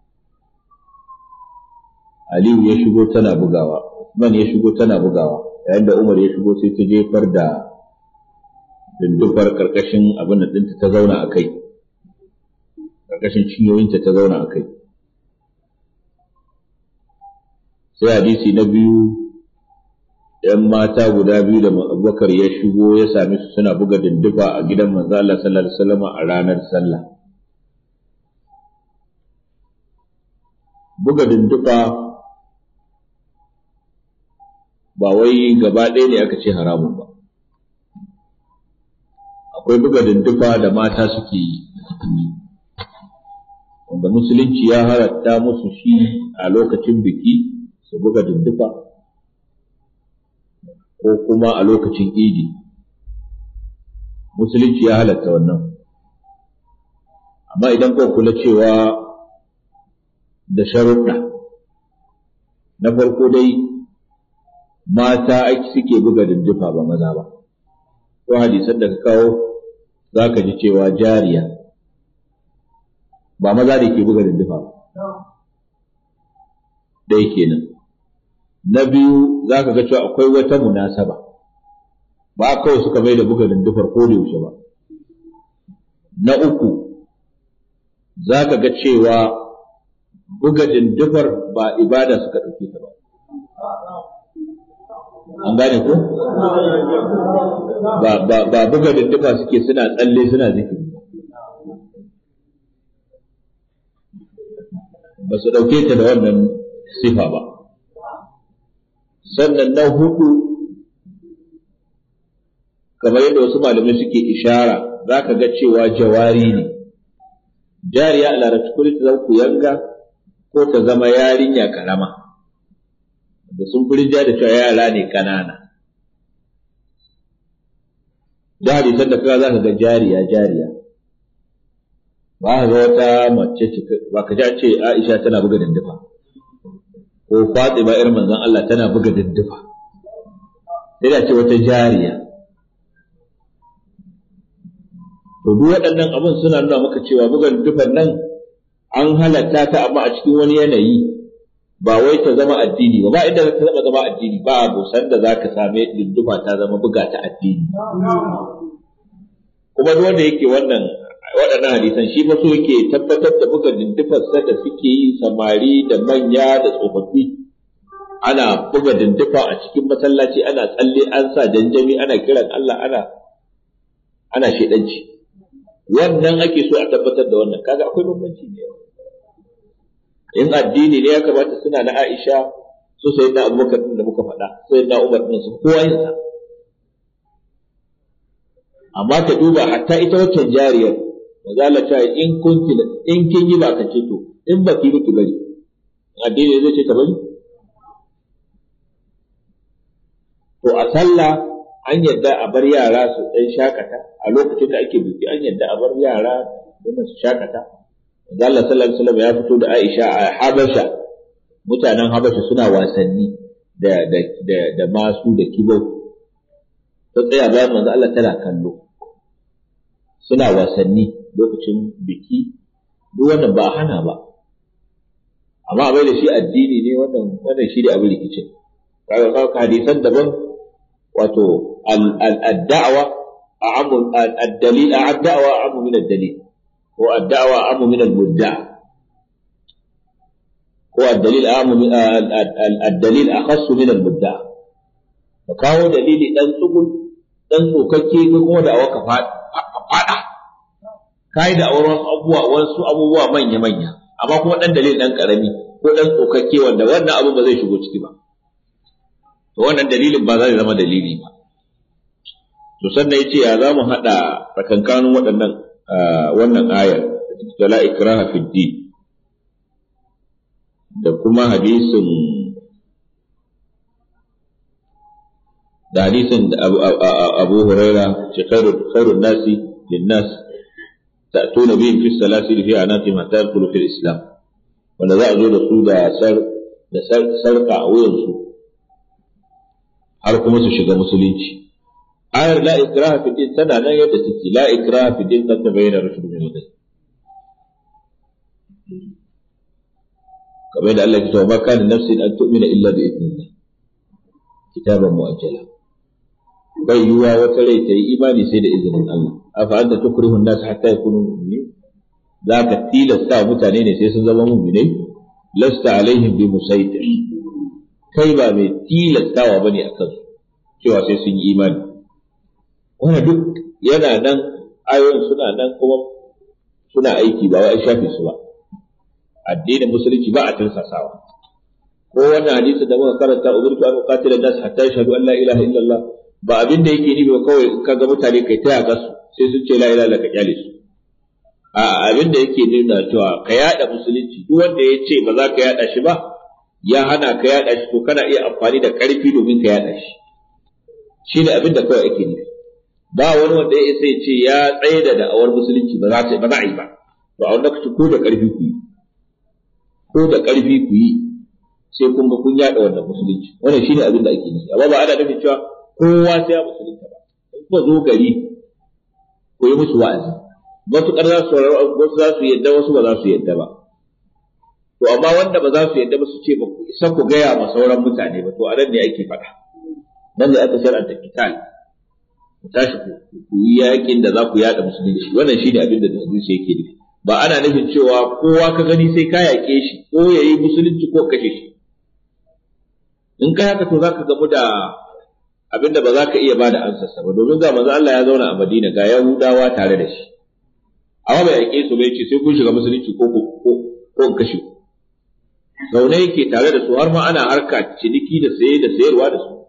Aliyu ya shigo tana bugawa, Usman ya shigo tana bugawa, yayin da Umar ya shigo sai ta jefar da dindufar karkashin abin da ɗinta ta zauna a kai, karkashin cinyoyinta ta zauna a kai. Sai hadisi na biyu, ‘yan mata guda biyu da Abubakar ya shigo ya same su suna buga dindufa a gidan manzo Allah sallallahu alaihi wasallam a ranar sallah. buga dindufa ba wai gaba ɗaya ne aka ce haramun ba. Akwai buga dindufa da mata suke yi, wanda musulunci ya halatta musu shi a lokacin biki su buga dindufa ko kuma a lokacin idi. Musulunci ya halatta wannan. Amma idan ka kula cewa da sharuɗa, na farko dai mata suke buga dindufa ba maza ba. Ko hadisan da ka kawo za ka ji cewa jariya ba maza da ke buga dindufa ba. Dai kenan. Na biyu za ka ga cewa akwai wata munasaba, ba kawai suka mai da buga dindufar ko da yaushe ba. Na uku za ka ga cewa buga dindufar ba ibada suka ɗauke ta ba. An gane ko? Ba buga dindufa suke suna tsalle suna zikiri ba su ɗauke ta da wannan sifa ba. Sannan na hudu, kamar yadda wasu malamai suke ishara, za ka ga cewa jawari ne. Jariya a larabci ko ta zama kuyanga ko ta zama yarinya karama, da sun fi rinja da cewa yara ne kanana. Da hadisan da kaga za ka ga jariya ba ka ga wata mace ba ka ji ce Aisha tana buga dindufa ko Fatima irin manzon Allah tana buga dindufa, sai da ce wata jariya. To duk waɗannan abin suna nuna maka cewa buga dindufan nan an halatta ta amma a cikin wani yanayi, ba wai ta zama addini ba inda ta zama addini ba san da zaka same dindufa ta zama buga ta addini. Kuma duk wanda yake waɗannan hadisan shi fa so yake tabbatar da buga dindufar sa da suke yi samari da manya da tsofaffi, ana buga dindufa a cikin masallaci, ana tsalle, an sa janjami, ana kiran Allah, ana shedanci. Wannan ake so a tabbatar da wannan. Kaga akwai bambanci ne. In addini ne ya kamata suna na Aisha, su sai na Abubakar din da muka faɗa, sai na Umar din su kowa yin sa. Amma ka duba hatta ita wacce jariyar, mazala ta in kin yi ba ka ce to, in ba ki ba ki bari. Addini zai ce ka bari? To a sallah an yadda a bar yara su ɗan shakata, a lokacin da ake biki an yadda a bar yara don su shakata. Allah sallallahu alaihi wasallam ya fito da Aisha a Habasha, mutanen Habasha suna wasanni da masu da kibau. Ta tsaya bayan manzo Allah tana kallo. Suna wasanni lokacin biki, duk wannan ba hana ba. Amma abai da shi addini ne, wannan shi da abin rikicin. Kaga hadisan daban, wato ad-da'wa a'ammu ad-dalil, ad-da'wa a'ammu min ad-dalil. ko ad-da'wa a'ammu min al-mudda' ko ad-dalil a'ammu min ad-dalil akhassu min al-mudda'. ka kawo dalili dan tsugul dan tsokakke ko kuma da awaka fada kai da auren wasu abubuwa manya amma kuma dan dalili dan karami ko dan tsokakke wanda wannan abu ba zai shigo ciki ba, to wannan dalilin ba zai zama dalili ba. To sannan yace ya zamu hada tsakankanin waɗannan wannan ayar da la ikraha fid din da kuma hadisin Abu Huraira ce khairun nasi linnas ta'tuna bihim fi salasil fi anaqihim hatta yadkhulu fil islam, wanda za a zo da su da sarka a wuyansu har kuma su shiga musulunci. Ayar la ikraha fi din tana nan yadda take, la ikraha fi din ta bayyana rushd min al-ghayb. kamar da Allah ya ce wa kana nafsin an tu'mina illa bi idnillah kitaban mu'ajjala. bai yiwa wata rai ta yi imani sai da izinin Allah. Afa anta tukrihu an-nas hatta yakunu mu'minin, za ka tilasta mutane ne sai sun zama mu'minai? Lasta alaihim bi musaitir, kai ba mai tilastawa bane akan su cewa sai sun yi imani. Wannan duk yana nan, ayoyin suna nan kuma suna aiki, ba wai shafe su ba. addinin musulunci ba a tursasawa. Ko wannan hadisin da muka karanta umirtu an uqatila an-nas hatta yashhadu an la ilaha illallah, ba abin da yake ni ba kawai ka ga mutane kai ta yaga su sai sun ce la ilaha illallah ka kyale su. A abin da yake nuna cewa ka yada musulunci, duk wanda ya ce ba za ka yada shi ba, ya hana ka yada shi, to kana iya amfani da karfi domin ka yada shi. Shi ne abin da kawai ake nufi. Ba wani wanda ya isa ya ce ya tsaye da da'awar musulunci ba za a yi ba. To a wanda kace ko da karfi ku yi, ko da karfi ku yi, sai kun ga kun yada wannan musulunci. Wannan shine abin da ake nufi. Amma ba ana nufin cewa kowa sai ya musulunta ba. Ko zo gari ko yi musu wa'azi. Matuƙar za su saurari, wasu za su yadda, wasu ba za su yadda ba. To amma wanda ba za su yadda ba su ce ba ku isa ku gaya ma sauran mutane ba, to a nan ne ake faɗa. Nan ne aka shar'anta kital. Ku tashi ku yi yakin da za ku yada musulunci. Wannan shine abin da hadisi yake nufi. Ba ana nufin cewa kowa ka gani sai ka yake shi ko yayi musulunci ko kashe shi. In ka haka to zaka gamu da abin da ba za ka iya bada ansarsa ba, domin ga manzo Allah ya zauna a Madina ga Yahudawa tare da shi. Amma bai yake su bai ce sai kun shiga musulunci ko kashe ku. Zaune yake tare da su har ma ana harka ciniki da saye da sayarwa da su.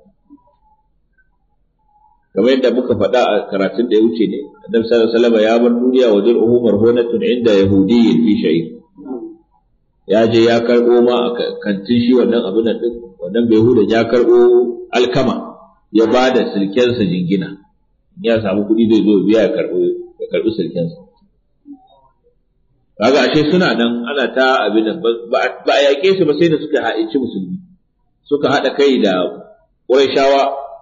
Kamar yadda muka faɗa a karatun da ya wuce ne, Annabi sallallahu alaihi wasallam ya bar duniya wa dir'uhu marhunatun inda yahudiyyin fi shay'in. Ya je ya karɓo ma a kantin shi wannan abin nan din, wannan bai huda ya karɓo alkama ya ba da silkensa jingina. Ya samu kuɗi zai zo biya ya karɓi silkensa. Kaga ashe suna nan ana ta abin nan ba a yaƙe su ba sai da suka ha'inci musulmi. Suka haɗa kai da Qurayshawa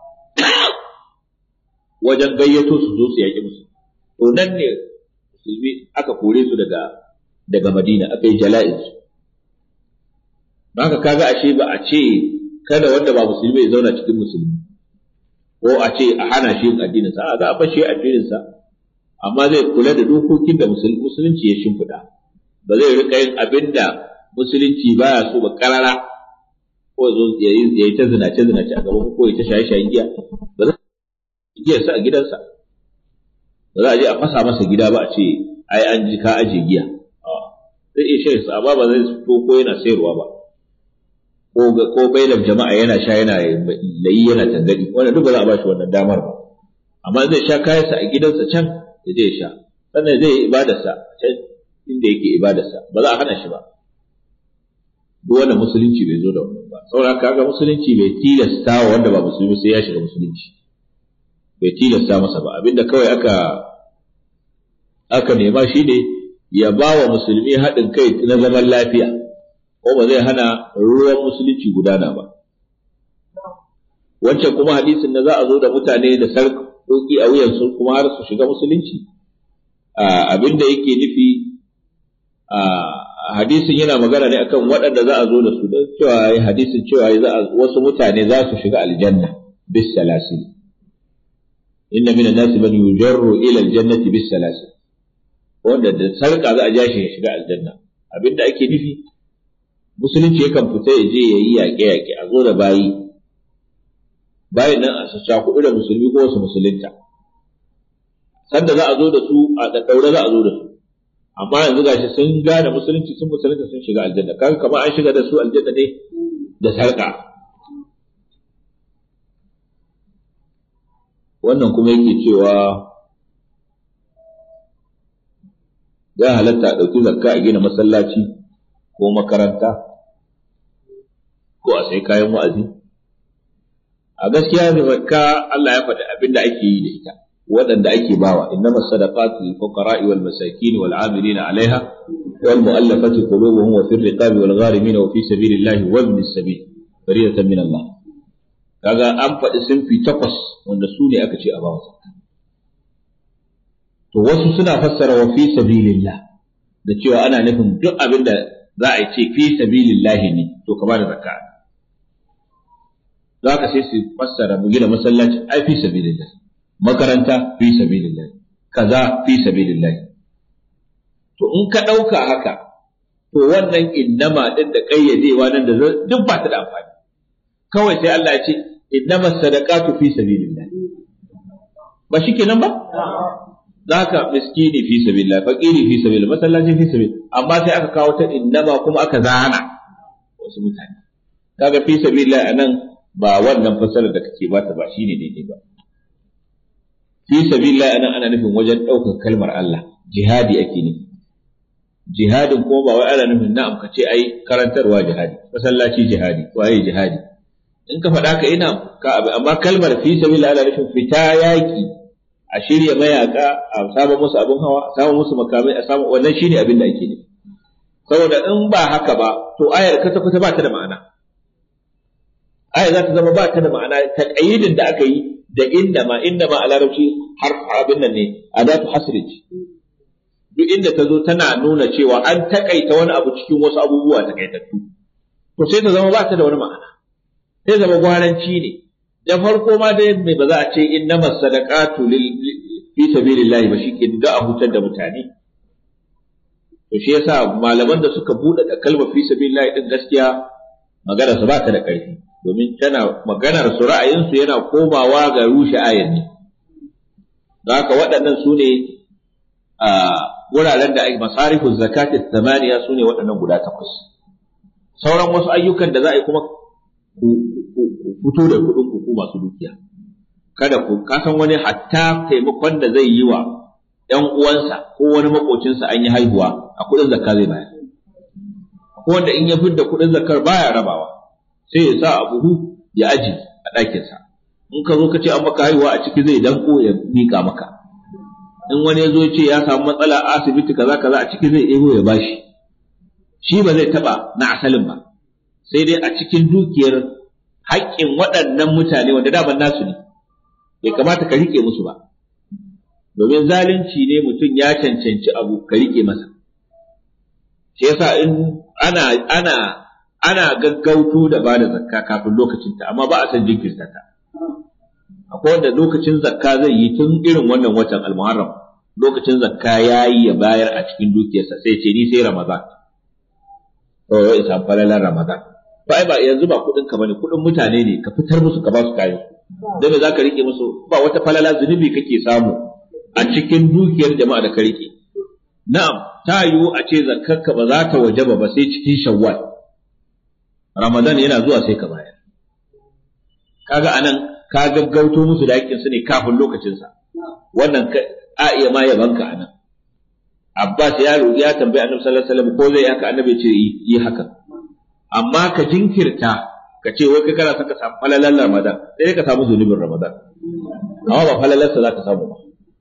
wajen gayyato su zo su yaƙi musu. To nan ne musulmi aka kore su daga Madina, aka yi jala'in su. Haka kaga ashe ba a ce kada wanda ba musulmi ya zauna cikin musulmi, ko a ce a hana shi yin addinin sa, za a fashe addinin sa, amma zai kula da dokokin da musulunci ya shimfiɗa. Ba zai rika yin abin da musulunci baya so ba karara, ko ya yi ta zinace a gaban, ko ya ta shaye-shayen giya. Ba za giyarsa a gidansa, ba za a je a fasa masa gida ba a ce ai an ji ka aje giya. Zai iya shan sa, amma ba zai fito ko yana sayarwa ba, ko bainar jama'a yana sha yana layi yana tangadi, wannan duk ba za a ba shi wannan damar ba. Amma zai sha kayansa a gidansa can ya je ya sha, sannan zai yi ibadarsa can inda yake ibadarsa, ba za a hana shi ba. Duk wannan musulunci bai zo da wannan ba. Saboda kaga musulunci bai tilasta wa wanda ba musulmi sai ya shiga musulunci, bai tilasta masa ba. Abinda kawai aka nema shi ne ya ba wa musulmi haɗin kai na zaman lafiya, ko ba zai hana ruwan musulunci gudana ba. Wancan kuma hadisin da za a zo da mutane da sarƙoƙi a wuyansu kuma har su shiga musulunci, abinda yake nufi hadisin yana magana ne akan waɗanda za a zo da su, don cewa hadisin cewa wasu mutane za su shiga aljanna bis salasil. Inna minan nasi man yujarru ila aljannati bis salasil, wanda da sarka za a ja shi ya shiga aljanna. Abinda ake nufi musulunci yakan fita ya je ya yi yaƙe-yaƙe, a zo da bayin nan a cakuɗu da musulmi ko wasu musulunta. Sanda za a zo da su a ɗaɗɗaure za a zo da su, amma yanzu gashi sun gane musulunci, sun musulunta, sun shiga aljanna. Kaga kamar an shiga da su aljanna ne da sarka. Wannan kuma yake cewa ya halatta a ɗauki zakka a gina masallaci ko makaranta ko a sai kayan wa'azi. A gaskiya zakka Allah ya faɗi abin da ake yi da ita, waɗanda ake bawa, innamas sadaqatu lil fuqara'i wal masakin wal 'amilina 'alayha wal mu'allafati qulubuhum wa fir riqabi wal gharimin wa fi sabilillahi wa ibnis sabil fariyatan min Allah. Kaga an faɗi sunfi 8 wanda su ne aka ce a bawa zakka. To wasu suna fassara wa fi sabilillah da cewa ana nufin duk abin da za a ce fi sabilillahi ne to ka bada zakka. Za ka sai su fassara mu gina masallaci ai fi sabilillah, makaranta fi sabilillah, kaza fi sabilillah. To in ka ɗauka haka, to wannan innama din da ƙayyadewa nan da duk ba ta da amfani. Kawai sai Allah ya ce innama sadaqatu fi sabilillah, ba shi kenan ba? zaka miskini fi sabilillah faqiri fi sabilillah masallaci fi sabilillah amma sai aka kawo ta innama kuma aka zana wasu mutane kaga fi sabilillah anan ba wannan fasalar da kake bata ba shine daidai ba fi sabilillah anan ana nufin wajen daukar kalmar Allah jihadi ake nufi jihadin ko ba wai ana nufin na'am kace ai karantarwa jihadi masallaci jihadi waye jihadi in ka faɗa ka ina ka amma kalmar fi sabilillah ana nufin fita yaki a shirya mayaka a samu musu abin hawa a samu musu makamai a samu wannan shine abin da ake nufi saboda in ba haka ba to ayar kata ba ta da ma'ana ayar za ta zama ba ta da ma'ana taqayyidin da aka yi da inda ma a larabci har abin nan ne adatu hasrij duk inda ta zo tana nuna cewa an takaita wani abu cikin wasu abubuwa takaitattu to sai ta zama ba ta da wani ma'ana sai zama gwaranci ne da farko ma dai mai ba za a ce innamas sadaqatu fi sabilillahi ba shi da a hutar da mutane to shi yasa malaman da suka bude da kalmar fi sabilillahi din gaskiya magana su ba ta da ƙarfi domin tana maganar su ra'ayinsu yana komawa ga rushe ayan ne don haka waɗannan su ne a wuraren da masarifin zakati tamaniya su ne waɗannan guda 8 sauran wasu ayyukan da za a yi kuma fito da kuɗin ku masu dukiya kada ku kasan wani hatta taimakon da zai yi wa ɗan uwansa ko wani makocinsa an yi haihuwa a kuɗin zakka zai bayar ko wanda in ya fidda kuɗin zakkar baya rabawa sai ya sa a buhu ya aji a ɗakinsa in ka zo ka ce an maka haihuwa a ciki zai danko ya miƙa maka in wani ya zo ce ya samu matsala a asibiti kaza a ciki zai ɗebo ya bashi shi ba zai taɓa na asalin ba sai dai a cikin dukiyar haƙƙin waɗannan mutane wanda daban nasu ne bai kamata ka riƙe musu ba domin zalunci ne mutum ya cancanci abu ka riƙe masa shi yasa in ana gaggauto da bada zakka kafin lokacinta amma ba a san jinkirta ta akwai wanda lokacin zakka zai yi tun irin wannan watan al-Muharram lokacin zakka yayi ya bayar a cikin dukiyarsa sai ce ni sai Ramadan to ya isa falalar Ramadan ba yanzu ba kudin ka bane kudin mutane ne ka fitar musu ka ba su kayan da me zaka rike musu ba wata falala zunubi kake samu a cikin dukiyar jama'a da ka rike na'am ta yiwu a ce zakkarka ba za ta wajaba ba sai cikin Shawwal Ramadan yana zuwa sai ka bayar kaga anan ka gaggauto musu da hakkin su ne kafin lokacin sa wannan a iya ma yabanka anan Abbas ya tambayi Annabi sallallahu alaihi wasallam ko zai haka Annabi ce yi haka amma ka jinkirta ka ce wai kai kana son ka samu falalan Ramadan sai ka samu zunubin Ramadan amma ba falalarsa za ka samu ba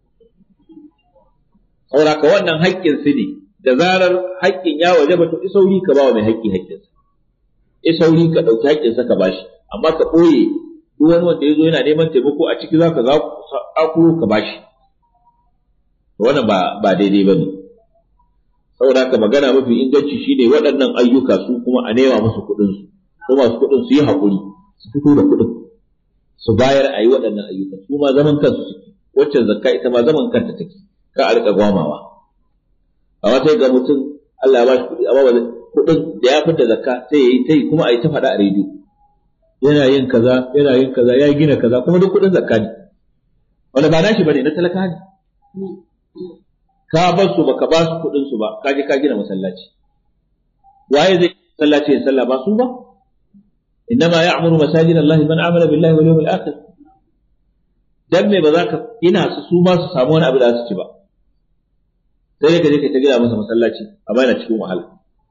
saboda ka wannan haƙƙin su ne da zarar haƙƙin ya wajaba to isauri ka ba wa mai haƙƙi haƙƙinsa isauri ka ɗauki haƙƙinsa ka bashi amma ka ɓoye duk wani wanda ya zo yana neman taimako a ciki za ka zakuro ka bashi wannan ba daidai ba ne saboda haka magana mafi inganci shine waɗannan ayyuka su kuma a nema musu kuɗin su ko masu kuɗin su yi haƙuri su fito da kuɗin su bayar a yi waɗannan ayyuka su ma zaman kansu suke waccan zakka ita ma zaman kanta take ka a riƙa gwamawa amma sai ga mutum Allah ya ba shi kuɗi amma ba kuɗin da ya fita zakka sai ya yi ta yi kuma a yi ta faɗa a rediyo yana yin kaza ya gina kaza kuma duk kuɗin zakka ne wanda ba nashi bane na talaka ne ka bar su baka ba su kuɗin su ba ka je ka gina masallaci waye zai masallaci ya salla ba su ba innama ya'muru masajid Allah man amana billahi wal yawmil akhir dan me ba za ka ina su ma su samu wani abu da su ci ba sai ka je ka gina masa masallaci amma yana cikin wahala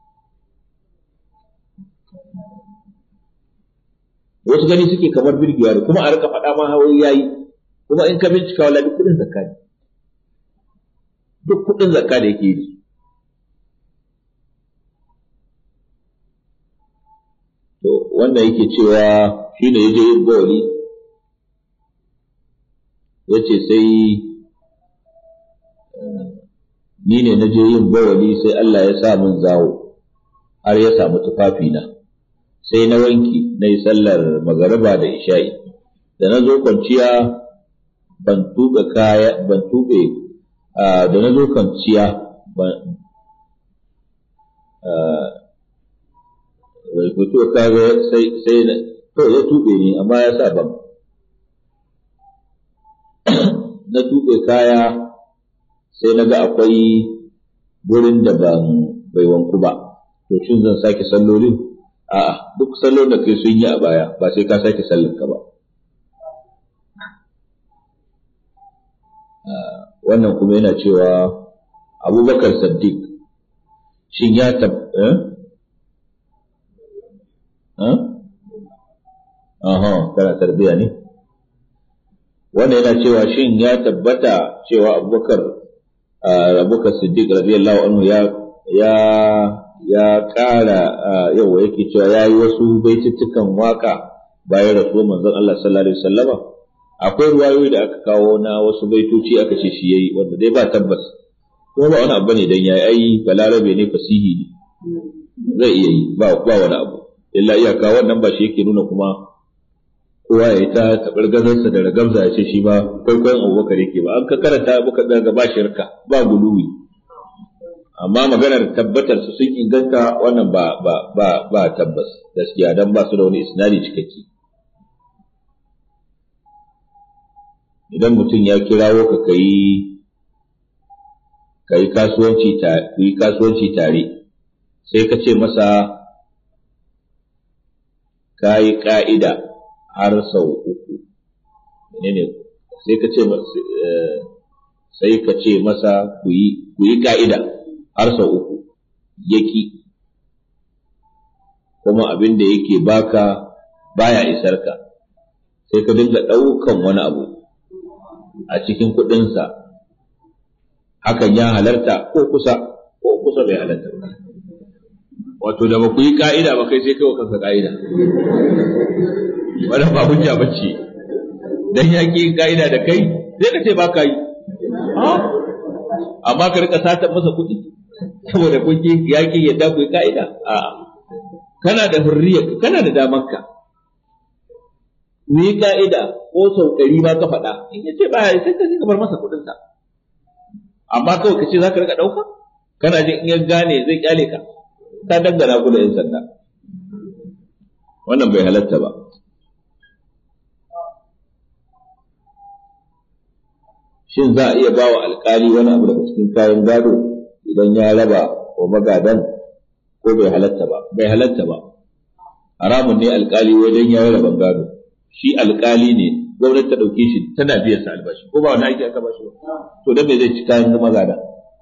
wasu gani suke kamar birgiwa da kuma a rika faɗa ma hawaii yayi kuma in ka bincika wallahi duk kuɗin zakka ne duk kuɗin zakka da yake yi to wanda yake cewa shine yaje yin bawli yace sai ni ne na je yin bawli sai Allah ya sa min zawo har ya samu tufafi na sai na wanki na yi sallar magariba da isha'i da na zo kwanciya ban tuɓe da na zo kwanciya bai fito kaga sai to ya tuɓe ni amma ya sa ban na tuɓe kaya sai na ga akwai gurin da bai wanku ba, to shin zan sake sallolin? A'a, duk sallolin da kai sun yi a baya ba sai ka sake sallarka ba. Wannan kuma yana cewa Abubakar Siddiq shin ya kana tarbiya ne? Wannan yana cewa shin ya tabbata cewa Abubakar Siddiq radiyallahu anhu ya ƙara yake cewa ya yi wasu baitittukan waka bayan rasuwar manzon Allah sallallahu alaihi wasallama. Akwai ruwayoyi da aka kawo na wasu baitoci aka ce shi yayi, wanda dai ba tabbas, kuma ba wani abu ne dan yayi, ai balarabe ne, fasihi ne, zai iya yi, ba wani abu, illa iyaka wannan ba shi yake nuna kuma kowa ya yi ta tabargazarsa da ragamza ya ce shi ba kwaikwayon Abubakar yake ba. An ka karanta muka daga ba shirka, ba guluwi, amma maganar tabbatar su sun inganta wannan ba tabbas gaskiya, dan ba su da wani isnadi cikakke. Idan mutum ya kirawo ka kai kasuwanci tare, sai ka ce masa ka yi ƙa'ida har sau uku, menene sai ka ce masa ku yi ƙa'ida har sau uku, yaki kuma abin da yake baka baya isar ka, sai ka dinga ɗaukan wani abu a cikin kuɗinsa, hakan ya halarta ko kusa bai halarta ba. Wato da ba ku yi ka'ida ba kai sai kai wa kanka ka'ida, wannan ba hujja bace, dan ya ki ka'ida da kai sai ka ce ba ka yi, amma ka rika sata masa kuɗi saboda kun ki yaki yadda ku yi ka'ida. A'a, kana da hurriya, kana da damarka, ni ka'ida ko sau 100 ba ka faɗa, in yace ba sai ka bar masa kuɗin sa, amma kawai ka ce za ka rika ɗauka, kana jin in ya gane zai kyale ka dangana ku da 'yan sanda, wannan bai halatta ba. Shin za a iya ba wa alƙali wani abu daga cikin kayan gado idan ya raba wa magadan, ko bai halatta ba? Bai halatta ba, haramun ne alƙali wajen ya raba gado. Shi alƙali ne, gwamnati ta ɗauke shi tana biyan sa albashi, ko ba wani aiki aka ba shi ba, to dan me zai ci kayan magada?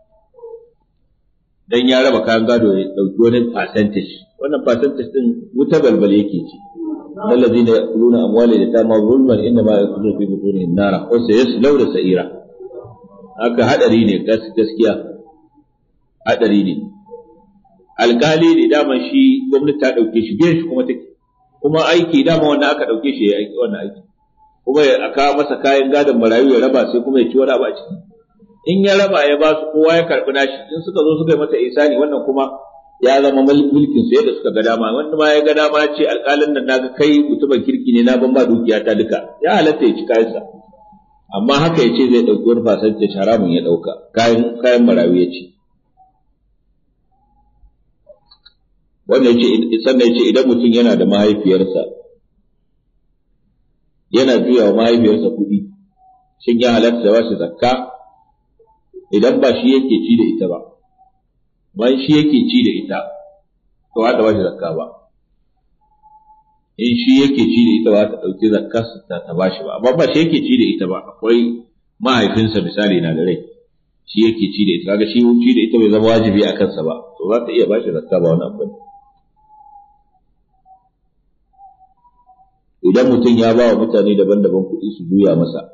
Dan ya raba kayan gado ya ɗauki wani percentage, wannan percentage din wuta balbal yake ci. الذين يأكلون أموال اليتامى ظلما إنما يأكلون في بطونهم نارا وسيصلون سعيرا. haka hadari ne gaskiya, hadari ne. Alkali ne dama shi gwamnati ta dauke shi, biyan shi kuma take, kuma aiki dama wanda aka dauke shi ya aiki wannan aiki, kuma ya aka masa kayan gadon marayu ya raba, sai kuma ya ci wani abu a ciki. In ya raba ya ba su, kowa ya karbi nashi, in suka zo suka yi masa ihsani, wannan kuma ya zama mulkin su yadda suka ga dama. Wanda ma ya ga dama ce alƙalin nan naga kai mutumin kirki ne, na ban ba dukiya ta duka, ya halatta ya ci kayansa. Amma haka ya ce zai ɗauki wani fasanci, haramun ya ɗauka kayan marayu ya ci. Wannan sannan ya ce idan mutum yana da mahaifiyarsa, yana juya wa mahaifiyarsa kuɗi, shin ya halatta da ba shi zakka idan ba shi yake ci da ita ba? Bayan shi yake ci da ita, to ba ta ba shi zakka ba. In shi yake ci da ita ba ta ɗauki zakkarsa ta ba shi ba, amma ba shi yake ci da ita ba, akwai mahaifinsa misali na da rai, shi yake ci da ita, kaga shi ci da ita bai zama wajibi a kansa ba, to za ta iya ba shi zakka ba wani abu ne. Idan mutum ya ba wa mutane daban-daban kuɗi su juya masa,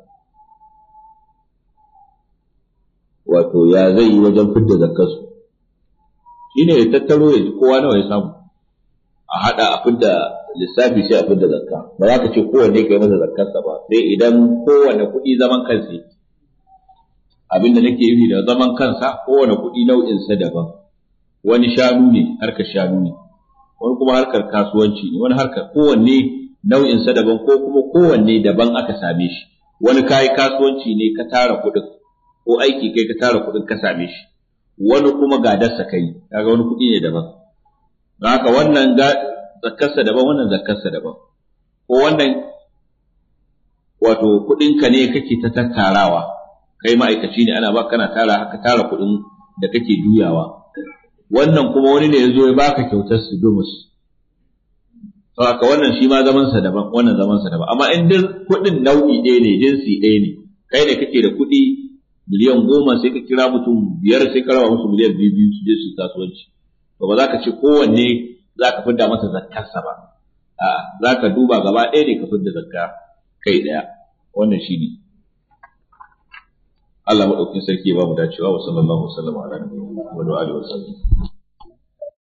wato ya zai yi wajen fidda zakkarsu? Shi ne ya tattaro ya ji kowa nawa ya samu, a haɗa a fidda lissafi sai a fidda zakka. Ba za ka ce kowanne ka yi masa zakkarsa ba, sai idan kowane kuɗi zaman kansa. Abinda nake yi da zaman kansa, kowane kuɗi nau'insa daban. Wani shanu ne, harkar shanu ne, wani kuma harkar kasuwanci ne, wani harkar kowanne nau'insa daban, ko kuma kowanne daban aka same shi. Wani kayi kasuwanci ne ka tara kuɗin, ko aiki kai ka tara kuɗin ka same shi, wani kuma gadarsa kai, kaga wani kuɗi ne daban. Don haka wannan zakkarsa daban, wannan zakkarsa daban. Ko wannan wato kuɗinka ne kake ta tattarawa, kai ma'aikaci ne ana baka kana tara kuɗin da kake juyawa. Wannan kuma wani ne ya zo ya baka kyautar Sudumus, haka wannan shi ma zamansa daban, wannan zamansa daban. Amma in duk kuɗin nau'i ɗaya ne, jinsi ɗaya ne, kai ne kake da kuɗi miliyan 10 sai ka kira mutum 5 sai ka raba musu miliyan 2 su je su kasuwanci, to ba za ka ce kowanne za ka fidda masa zakkarsa ba, a'a za ka duba gaba ɗaya ne ka fidda zakka kai ɗaya. Wannan shi ne. Allah maɗaukin sarki ya ba mu dacewa. Wa sallallahu alaihi wa sallam ala nabiyina Muhammad wa alihi wa sallam.